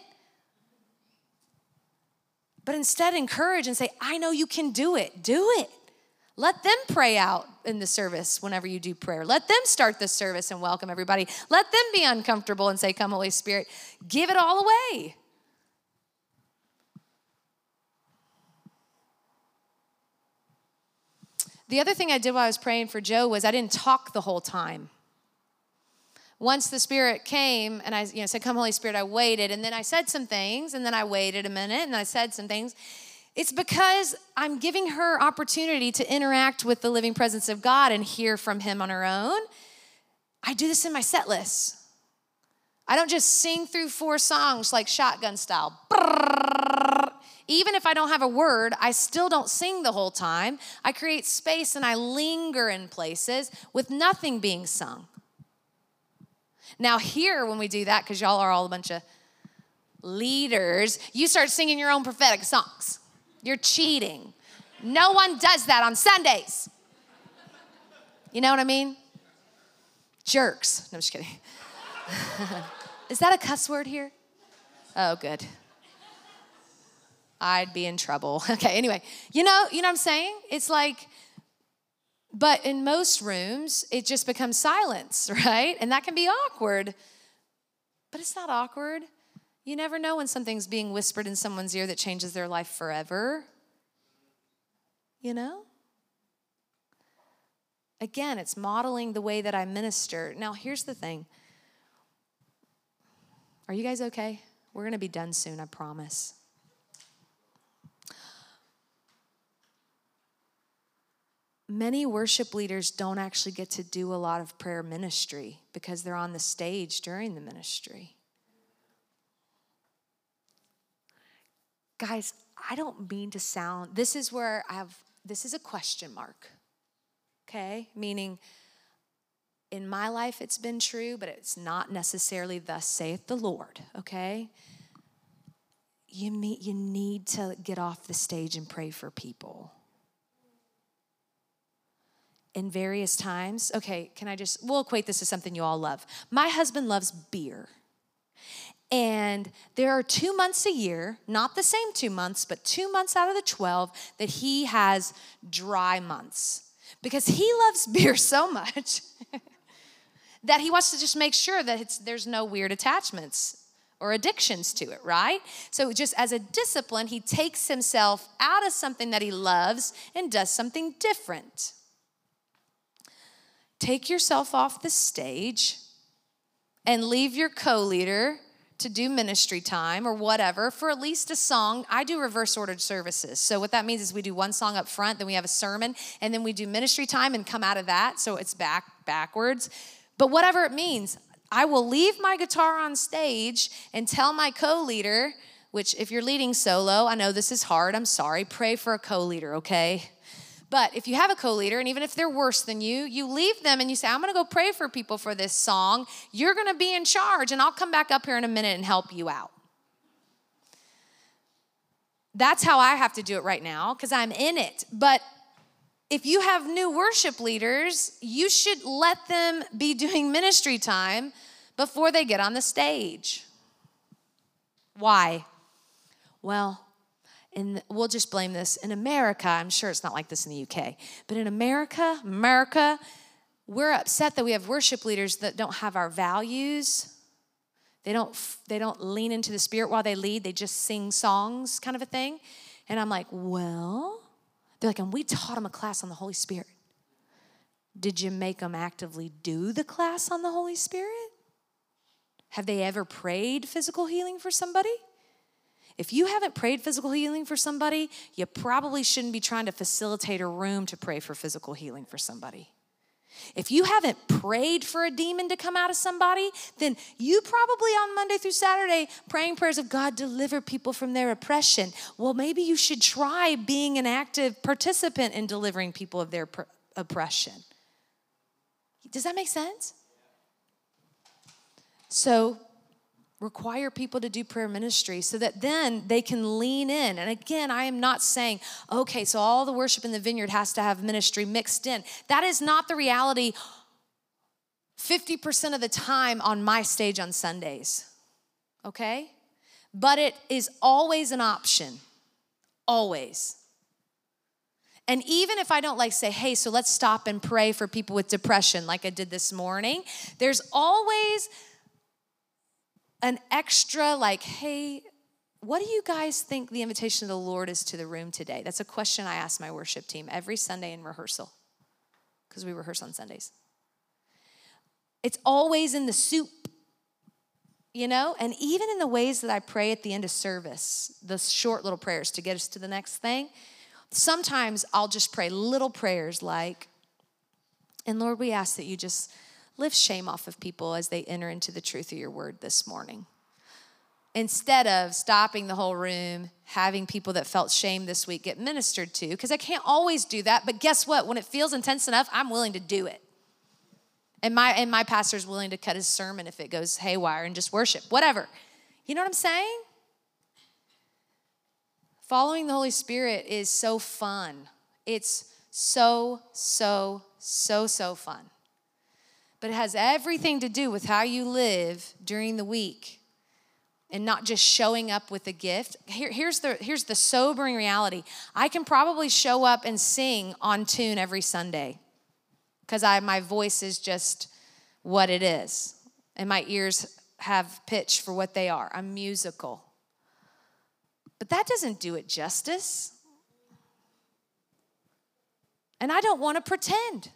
But instead encourage and say, I know you can do it. Do it. Let them pray out in the service whenever you do prayer. Let them start the service and welcome everybody. Let them be uncomfortable and say, come, Holy Spirit. Give it all away. The other thing I did while I was praying for Joe was I didn't talk the whole time. Once the Spirit came and I you know, said, come, Holy Spirit, I waited. And then I said some things, and then I waited a minute, and I said some things. It's because I'm giving her opportunity to interact with the living presence of God and hear from him on her own. I do this in my set list. I don't just sing through four songs like shotgun style. Even if I don't have a word, I still don't sing the whole time. I create space and I linger in places with nothing being sung. Now here, when we do that, because y'all are all a bunch of leaders, you start singing your own prophetic songs. You're cheating. No one does that on Sundays. You know what I mean? Jerks. No, I'm just kidding. Is that a cuss word here? Oh, good. I'd be in trouble. Okay, anyway. You know, you know what I'm saying? It's like, but in most rooms, it just becomes silence, right? And that can be awkward. But it's not awkward. You never know when something's being whispered in someone's ear that changes their life forever. You know? Again, it's modeling the way that I minister. Now, here's the thing. Are you guys okay? We're going to be done soon, I promise. Many worship leaders don't actually get to do a lot of prayer ministry because they're on the stage during the ministry. Guys, I don't mean to sound, this is where I have, this is a question mark, okay? Meaning, in my life it's been true, but it's not necessarily thus saith the Lord, okay? You, meet, you need to get off the stage and pray for people. In various times, okay, can I just, we'll equate this to something you all love. My husband loves beer. And there are two months a year, not the same two months, but two months out of the twelve that he has dry months. Because he loves beer so much that he wants to just make sure that it's, there's no weird attachments or addictions to it, right? So just as a discipline, he takes himself out of something that he loves and does something different. Take yourself off the stage and leave your co-leader to do ministry time or whatever for at least a song. I do reverse ordered services. So what that means is we do one song up front, then we have a sermon, and then we do ministry time and come out of that. So it's back backwards. But whatever it means, I will leave my guitar on stage and tell my co-leader, which if you're leading solo, I know this is hard, I'm sorry, pray for a co-leader, okay? But if you have a co-leader, and even if they're worse than you, you leave them and you say, I'm going to go pray for people for this song. You're going to be in charge, and I'll come back up here in a minute and help you out. That's how I have to do it right now because I'm in it. But if you have new worship leaders, you should let them be doing ministry time before they get on the stage. Why? Well, and we'll just blame this. In America, I'm sure it's not like this in the U K, but in America, America, we're upset that we have worship leaders that don't have our values. They don't, they don't lean into the Spirit while they lead. They just sing songs kind of a thing. And I'm like, well, they're like, and we taught them a class on the Holy Spirit. Did you make them actively do the class on the Holy Spirit? Have they ever prayed physical healing for somebody? If you haven't prayed physical healing for somebody, you probably shouldn't be trying to facilitate a room to pray for physical healing for somebody. If you haven't prayed for a demon to come out of somebody, then you probably on Monday through Saturday praying prayers of God deliver people from their oppression. Well, maybe you should try being an active participant in delivering people of their pr- oppression. Does that make sense? So require people to do prayer ministry so that then they can lean in. And again, I am not saying, okay, so all the worship in the vineyard has to have ministry mixed in. That is not the reality fifty percent of the time on my stage on Sundays, okay? But it is always an option, always. And even if I don't like say, hey, so let's stop and pray for people with depression like I did this morning, there's always an extra like, hey, what do you guys think the invitation of the Lord is to the room today? That's a question I ask my worship team every Sunday in rehearsal because we rehearse on Sundays. It's always in the soup, you know? And even in the ways that I pray at the end of service, the short little prayers to get us to the next thing, sometimes I'll just pray little prayers like, and Lord, we ask that you just lift shame off of people as they enter into the truth of your word this morning. Instead of stopping the whole room, having people that felt shame this week get ministered to, because I can't always do that, but guess what? When it feels intense enough, I'm willing to do it. And my, and my pastor's willing to cut his sermon if it goes haywire and just worship, whatever. You know what I'm saying? Following the Holy Spirit is so fun. It's so, so, so, so fun. But it has everything to do with how you live during the week and not just showing up with a gift. Here, here's the, here's the sobering reality. I can probably show up and sing on tune every Sunday because I my voice is just what it is. And my ears have pitch for what they are. I'm musical. But that doesn't do it justice. And I don't want to pretend.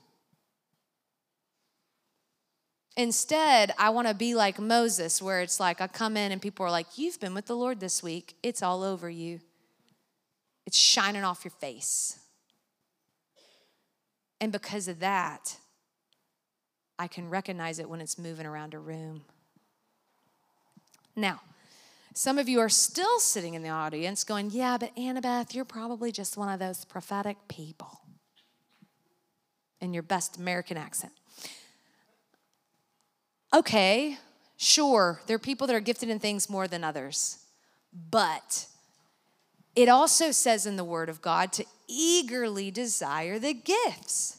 Instead, I want to be like Moses, where it's like I come in and people are like, you've been with the Lord this week. It's all over you. It's shining off your face. And because of that, I can recognize it when it's moving around a room. Now, some of you are still sitting in the audience going, yeah, but Annabeth, you're probably just one of those prophetic people in your best American accent. Okay, sure, there are people that are gifted in things more than others, but it also says in the Word of God to eagerly desire the gifts.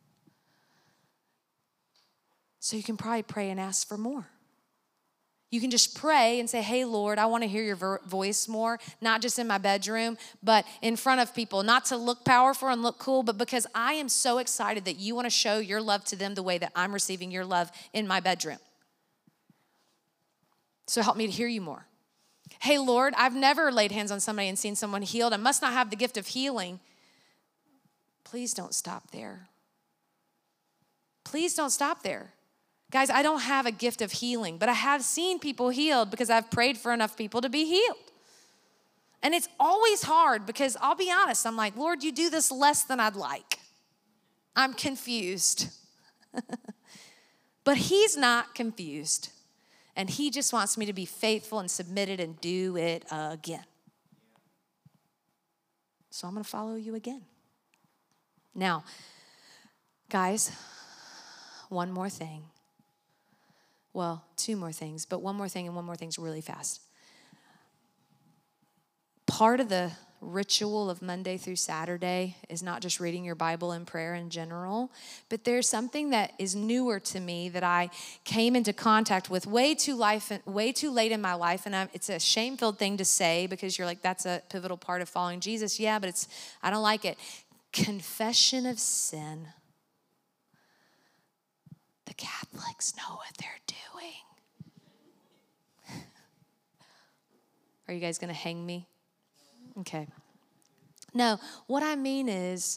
So you can probably pray and ask for more. You can just pray and say, hey, Lord, I want to hear your vo- voice more, not just in my bedroom, but in front of people, not to look powerful and look cool, but because I am so excited that you want to show your love to them the way that I'm receiving your love in my bedroom. So help me to hear you more. Hey, Lord, I've never laid hands on somebody and seen someone healed. I must not have the gift of healing. Please don't stop there. Please don't stop there. Guys, I don't have a gift of healing, but I have seen people healed because I've prayed for enough people to be healed. And it's always hard because I'll be honest, I'm like, Lord, you do this less than I'd like. I'm confused. But he's not confused. And he just wants me to be faithful and submitted and do it again. So I'm going to follow you again. Now, guys, one more thing. Well, two more things, but one more thing and one more thing's really fast. Part of the ritual of Monday through Saturday is not just reading your Bible and prayer in general, but there's something that is newer to me that I came into contact with way too life, way too late in my life, and I'm, it's a shame-filled thing to say because you're like, that's a pivotal part of following Jesus. Yeah, but it's I don't like it. Confession of sin. The Catholics know what they're doing. Are you guys going to hang me? Okay. No, what I mean is,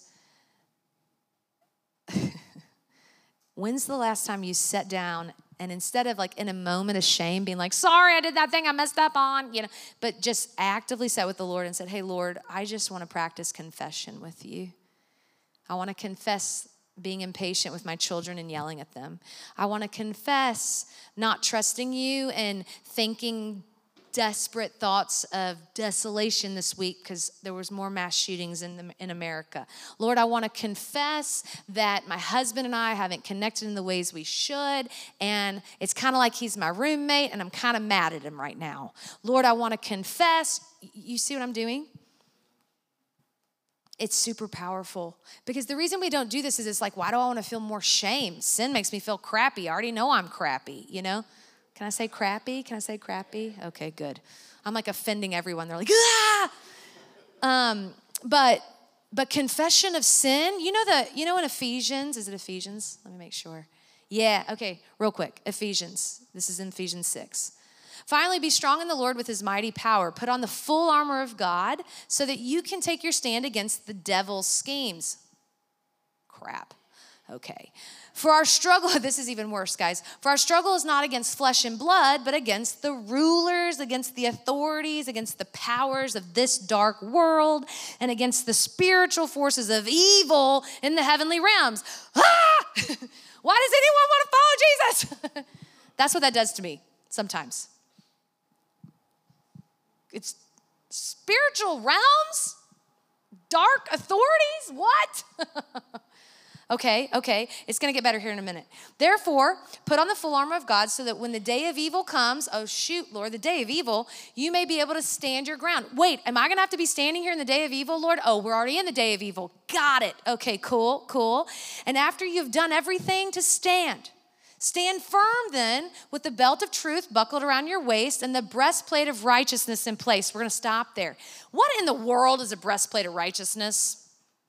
when's the last time you sat down and instead of like in a moment of shame being like, sorry, I did that thing I messed up on, you know, but just actively sat with the Lord and said, hey, Lord, I just want to practice confession with you. I want to confess being impatient with my children and yelling at them. I want to confess not trusting you and thinking desperate thoughts of desolation this week because there was more mass shootings in, the, in America. Lord, I want to confess that my husband and I haven't connected in the ways we should, and it's kind of like he's my roommate, and I'm kind of mad at him right now. Lord, I want to confess. You see what I'm doing? It's super powerful because the reason we don't do this is it's like, why do I want to feel more shame? Sin makes me feel crappy. I already know I'm crappy, you know? Can I say crappy? Can I say crappy? Okay, good. I'm like offending everyone. They're like, ah! Um, but but confession of sin, you know the, you know in Ephesians, is it Ephesians? Let me make sure. Yeah, okay, real quick. Ephesians. This is in Ephesians six. Finally, be strong in the Lord with his mighty power. Put on the full armor of God so that you can take your stand against the devil's schemes. Crap. Okay. For our struggle, this is even worse, guys. For our struggle is not against flesh and blood, but against the rulers, against the authorities, against the powers of this dark world, and against the spiritual forces of evil in the heavenly realms. Ah! Why does anyone want to follow Jesus? That's what that does to me sometimes. It's spiritual realms? Dark authorities? What? Okay, okay. It's going to get better here in a minute. Therefore, put on the full armor of God so that when the day of evil comes, oh shoot, Lord, the day of evil, you may be able to stand your ground. Wait, am I going to have to be standing here in the day of evil, Lord? Oh, we're already in the day of evil. Got it. Okay, cool, cool. And after you've done everything to stand, stand firm then with the belt of truth buckled around your waist and the breastplate of righteousness in place. We're going to stop there. What in the world is a breastplate of righteousness?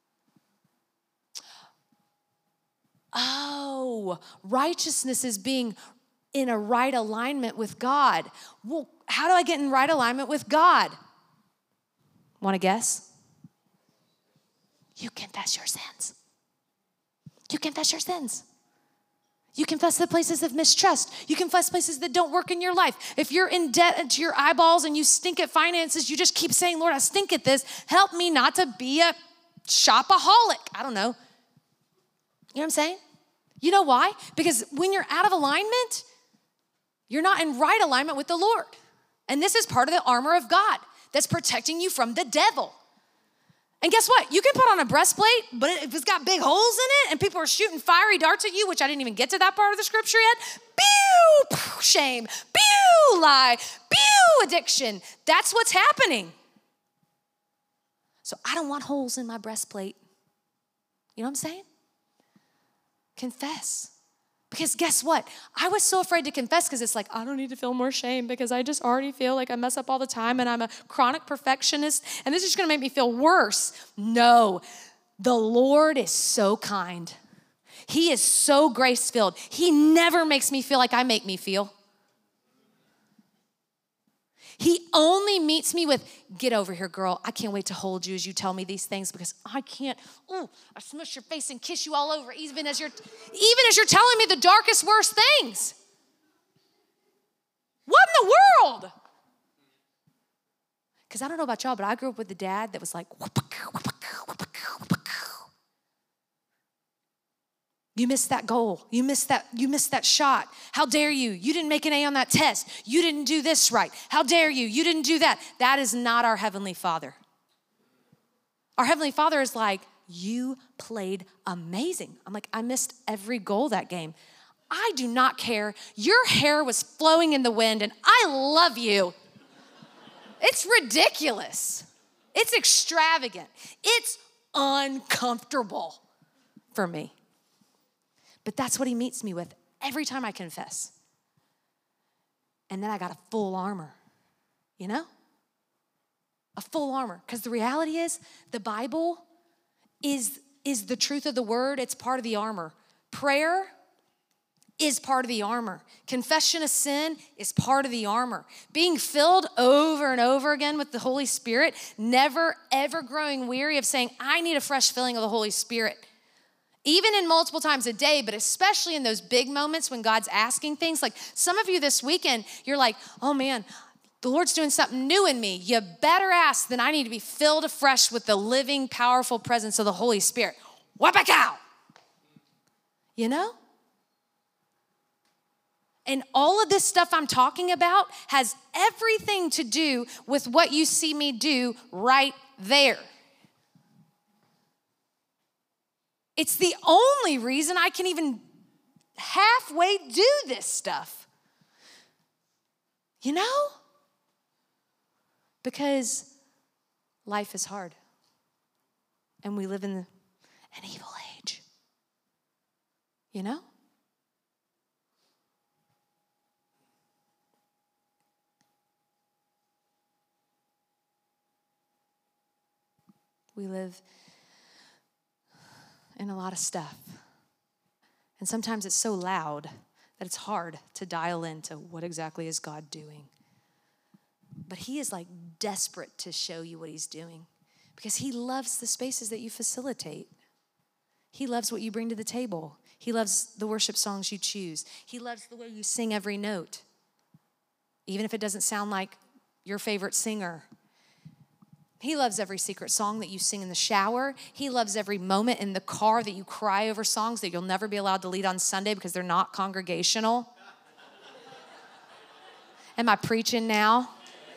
Oh, righteousness is being in a right alignment with God. Well, how do I get in right alignment with God? Want to guess? You confess your sins. You confess your sins. You confess the places of mistrust. You confess places that don't work in your life. If you're in debt to your eyeballs and you stink at finances, you just keep saying, Lord, I stink at this. Help me not to be a shopaholic. I don't know. You know what I'm saying? You know why? Because when you're out of alignment, you're not in right alignment with the Lord. And this is part of the armor of God that's protecting you from the devil. And guess what? You can put on a breastplate, but if it's got big holes in it and people are shooting fiery darts at you, which I didn't even get to that part of the scripture yet, pew, shame, pew, lie, pew, addiction. That's what's happening. So I don't want holes in my breastplate. You know what I'm saying? Confess. Because guess what? I was so afraid to confess because it's like, I don't need to feel more shame because I just already feel like I mess up all the time and I'm a chronic perfectionist and this is going to make me feel worse. No, the Lord is so kind. He is so grace-filled. He never makes me feel like I make me feel. He only meets me with, get over here, girl. I can't wait to hold you as you tell me these things because I can't, ooh, I smush your face and kiss you all over even as you're, even as you're telling me the darkest, worst things. What in the world? Because I don't know about y'all, but I grew up with a dad that was like, you missed that goal. You missed that, you missed that shot. How dare you? You didn't make an A on that test. You didn't do this right. How dare you? You didn't do that. That is not our Heavenly Father. Our Heavenly Father is like, you played amazing. I'm like, I missed every goal that game. I do not care. Your hair was flowing in the wind and I love you. It's ridiculous. It's extravagant. It's uncomfortable for me. But that's what he meets me with every time I confess. And then I got a full armor, you know? A full armor. Because the reality is, the Bible is, is the truth of the word. It's part of the armor. Prayer is part of the armor. Confession of sin is part of the armor. Being filled over and over again with the Holy Spirit, never ever growing weary of saying, I need a fresh filling of the Holy Spirit. Even in multiple times a day, but especially in those big moments when God's asking things. Like some of you this weekend, you're like, oh man, the Lord's doing something new in me. You better ask, then I need to be filled afresh with the living, powerful presence of the Holy Spirit. Whap-a-cow! You know? And all of this stuff I'm talking about has everything to do with what you see me do right there. It's the only reason I can even halfway do this stuff. You know? Because life is hard. And we live in the, an evil age. You know? We live in a lot of stuff. And sometimes it's so loud that it's hard to dial into what exactly is God doing. But he is like desperate to show you what he's doing because he loves the spaces that you facilitate. He loves what you bring to the table. He loves the worship songs you choose. He loves the way you sing every note, even if it doesn't sound like your favorite singer. He loves every secret song that you sing in the shower. He loves every moment in the car that you cry over songs that you'll never be allowed to lead on Sunday because they're not congregational. Am I preaching now?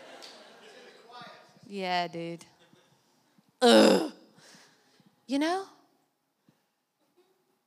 Yeah, dude. Ugh. You know?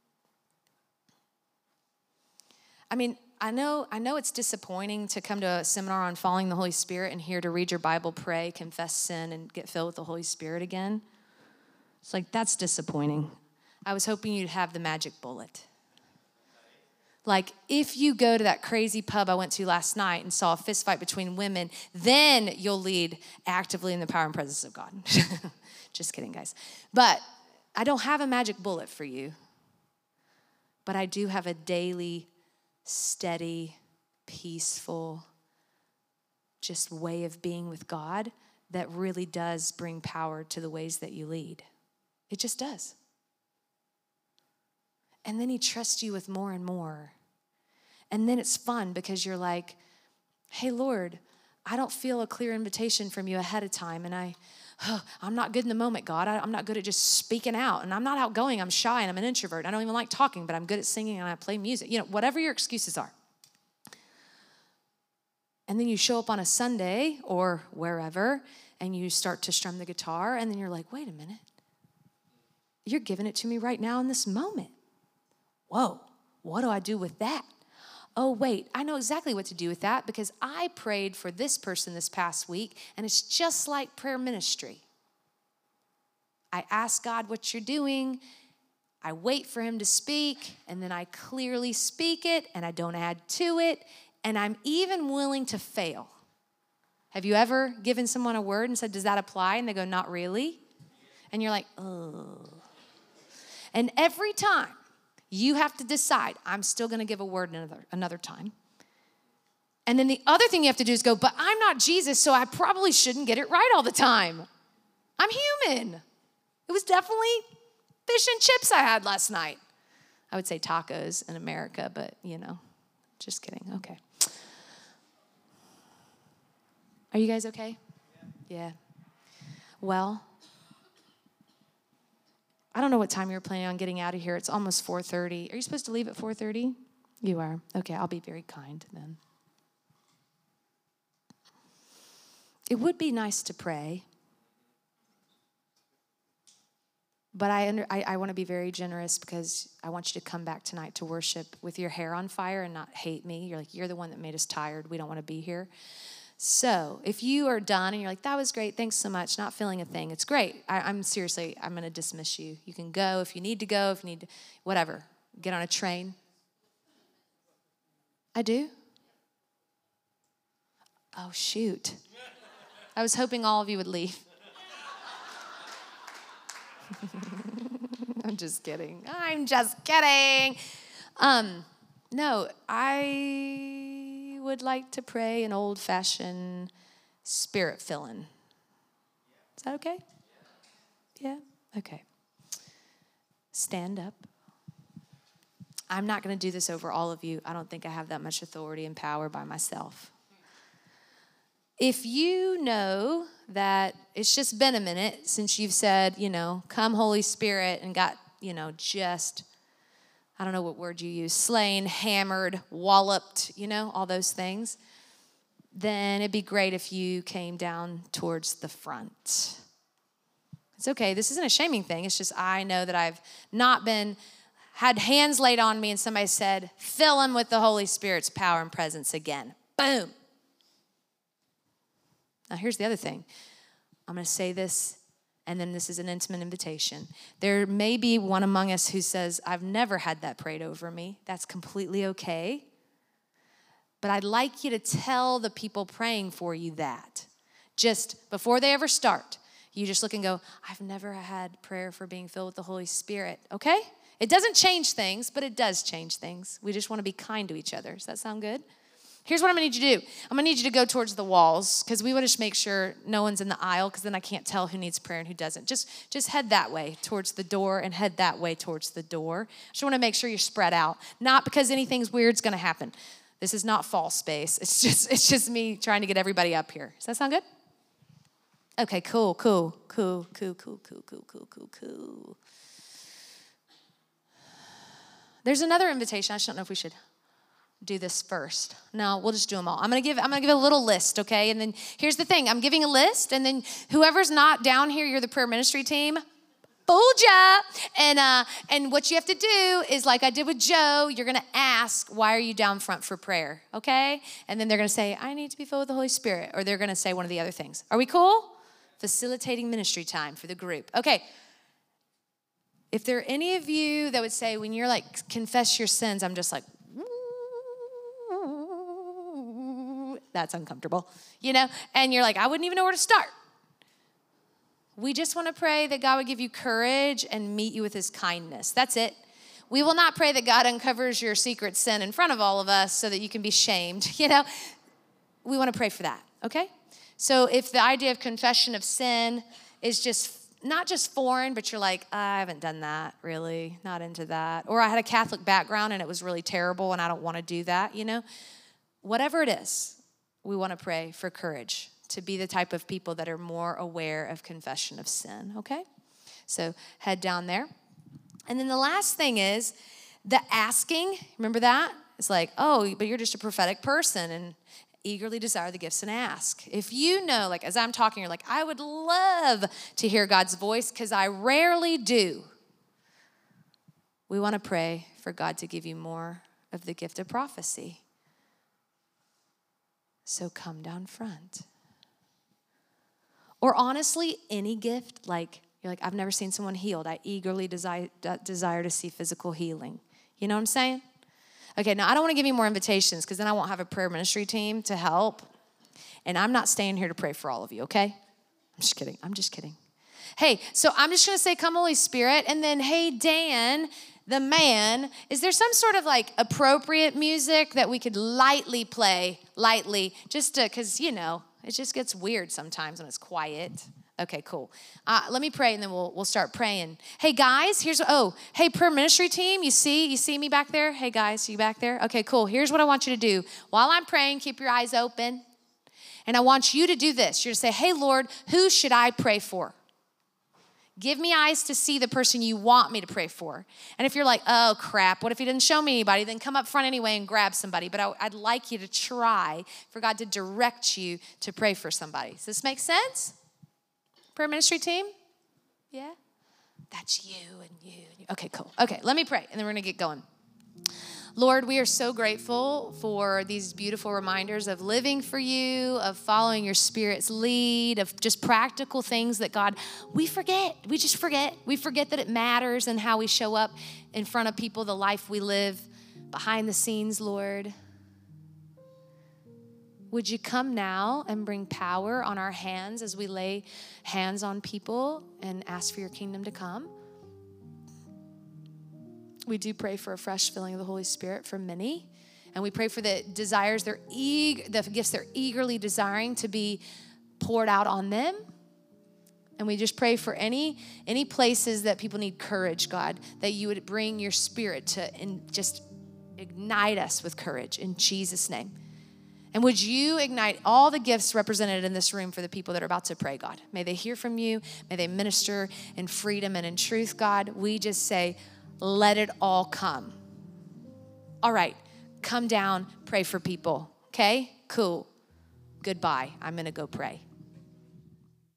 I mean, I know, I know it's disappointing to come to a seminar on following the Holy Spirit and here to read your Bible, pray, confess sin, and get filled with the Holy Spirit again. It's like, that's disappointing. I was hoping you'd have the magic bullet. Like, if you go to that crazy pub I went to last night and saw a fist fight between women, then you'll lead actively in the power and presence of God. Just kidding, guys. But I don't have a magic bullet for you. But I do have a daily, steady, peaceful, just way of being with God that really does bring power to the ways that you lead. It just does. And then he trusts you with more and more. And then it's fun because you're like, hey, Lord, I don't feel a clear invitation from you ahead of time. And I, oh, I'm not good in the moment, God. I, I'm not good at just speaking out. And I'm not outgoing. I'm shy and I'm an introvert. I don't even like talking, but I'm good at singing and I play music. You know, whatever your excuses are. And then you show up on a Sunday or wherever and you start to strum the guitar. And then you're like, wait a minute. You're giving it to me right now in this moment. Whoa, what do I do with that? Oh, wait, I know exactly what to do with that because I prayed for this person this past week, and it's just like prayer ministry. I ask God what you're doing, I wait for him to speak, and then I clearly speak it, and I don't add to it, and I'm even willing to fail. Have you ever given someone a word and said, does that apply? And they go, not really. And you're like, oh. And every time, you have to decide, I'm still going to give a word another, another time. And then the other thing you have to do is go, but I'm not Jesus, so I probably shouldn't get it right all the time. I'm human. It was definitely fish and chips I had last night. I would say tacos in America, but, you know, just kidding. Okay. Are you guys okay? Yeah. yeah. Well, I don't know what time you're planning on getting out of here. It's almost four thirty. Are you supposed to leave at four thirty? You are. Okay, I'll be very kind then. It would be nice to pray. But I, under, I, I want to be very generous because I want you to come back tonight to worship with your hair on fire and not hate me. You're like, you're the one that made us tired. We don't want to be here. So if you are done and you're like, that was great, thanks so much, not feeling a thing, it's great. I, I'm seriously, I'm going to dismiss you. You can go if you need to go, if you need to, whatever. Get on a train. I do? Oh, shoot. I was hoping all of you would leave. I'm just kidding. I'm just kidding. Um, no, I would like to pray an old-fashioned spirit filling. Is that okay? Yeah? Okay. Stand up. I'm not going to do this over all of you. I don't think I have that much authority and power by myself. If you know that it's just been a minute since you've said, you know, come Holy Spirit, and got, you know, just, I don't know what word you use, slain, hammered, walloped, you know, all those things, then it'd be great if you came down towards the front. It's okay. This isn't a shaming thing. It's just I know that I've not been, had hands laid on me and somebody said, fill him with the Holy Spirit's power and presence again. Boom. Now, here's the other thing. I'm going to say this, and then this is an intimate invitation. There may be one among us who says, I've never had that prayed over me. That's completely okay. But I'd like you to tell the people praying for you that. Just before they ever start, you just look and go, I've never had prayer for being filled with the Holy Spirit, okay? It doesn't change things, but it does change things. We just want to be kind to each other. Does that sound good? Here's what I'm going to need you to do. I'm going to need you to go towards the walls because we want to just make sure no one's in the aisle because then I can't tell who needs prayer and who doesn't. Just, just head that way towards the door and head that way towards the door. Just want to make sure you're spread out. Not because anything's weird's going to happen. This is not fall space. It's just, it's just me trying to get everybody up here. Does that sound good? Okay, cool, cool, cool, cool, cool, cool, cool, cool, cool, cool. There's another invitation. I just don't know if we should do this first. No, we'll just do them all. I'm gonna give I'm gonna give a little list, okay? And then here's the thing. I'm giving a list, and then whoever's not down here, you're the prayer ministry team. fooled ya. And, uh, and what you have to do is, like I did with Joe, you're going to ask, why are you down front for prayer, okay? And then they're going to say, I need to be filled with the Holy Spirit. Or they're going to say one of the other things. Are we cool? Facilitating ministry time for the group. Okay. If there are any of you that would say, when you're like, confess your sins, I'm just like, that's uncomfortable, you know? And you're like, I wouldn't even know where to start. We just want to pray that God would give you courage and meet you with his kindness. That's it. We will not pray that God uncovers your secret sin in front of all of us so that you can be shamed, you know? We want to pray for that, okay? So if the idea of confession of sin is just not just foreign, but you're like, I haven't done that, really, not into that. Or I had a Catholic background and it was really terrible and I don't want to do that, you know? Whatever it is, we want to pray for courage to be the type of people that are more aware of confession of sin, okay? So head down there. And then the last thing is the asking. Remember that? It's like, oh, but you're just a prophetic person and eagerly desire the gifts and ask. If you know, like as I'm talking, you're like, I would love to hear God's voice because I rarely do. We want to pray for God to give you more of the gift of prophecy. So come down front. Or honestly, any gift, like you're like, I've never seen someone healed. I eagerly desire, desire to see physical healing. You know what I'm saying? Okay, now I don't want to give you more invitations because then I won't have a prayer ministry team to help. And I'm not staying here to pray for all of you, okay? I'm just kidding. I'm just kidding. Hey, so I'm just going to say, come Holy Spirit. And then, hey, Dan, the man, is there some sort of like appropriate music that we could lightly play, lightly, just to, because, you know, it just gets weird sometimes when it's quiet. Okay, cool. Uh, let me pray and then we'll we'll start praying. Hey guys, here's, oh, hey prayer ministry team, you see, you see me back there? Hey guys, you back there? Okay, cool. Here's what I want you to do. While I'm praying, keep your eyes open. And I want you to do this. You're to say, hey Lord, who should I pray for? Give me eyes to see the person you want me to pray for. And if you're like, oh crap, what if he didn't show me anybody? Then come up front anyway and grab somebody. But I, I'd like you to try for God to direct you to pray for somebody. Does this make sense? Prayer ministry team? Yeah? That's you and you and you. Okay, cool. Okay, let me pray, and then we're going to get going. Lord, we are so grateful for these beautiful reminders of living for you, of following your Spirit's lead, of just practical things that, God, we forget. We just forget. We forget that it matters and how we show up in front of people, the life we live behind the scenes, Lord. Would you come now and bring power on our hands as we lay hands on people and ask for your kingdom to come? We do pray for a fresh filling of the Holy Spirit for many. And we pray for the desires, they're eager, the gifts they're eagerly desiring to be poured out on them. And we just pray for any, any places that people need courage, God, that you would bring your Spirit to and just ignite us with courage in Jesus' name. And would you ignite all the gifts represented in this room for the people that are about to pray, God? May they hear from you. May they minister in freedom and in truth, God. We just say, let it all come. All right, come down, pray for people. Okay, cool. Goodbye. I'm going to go pray.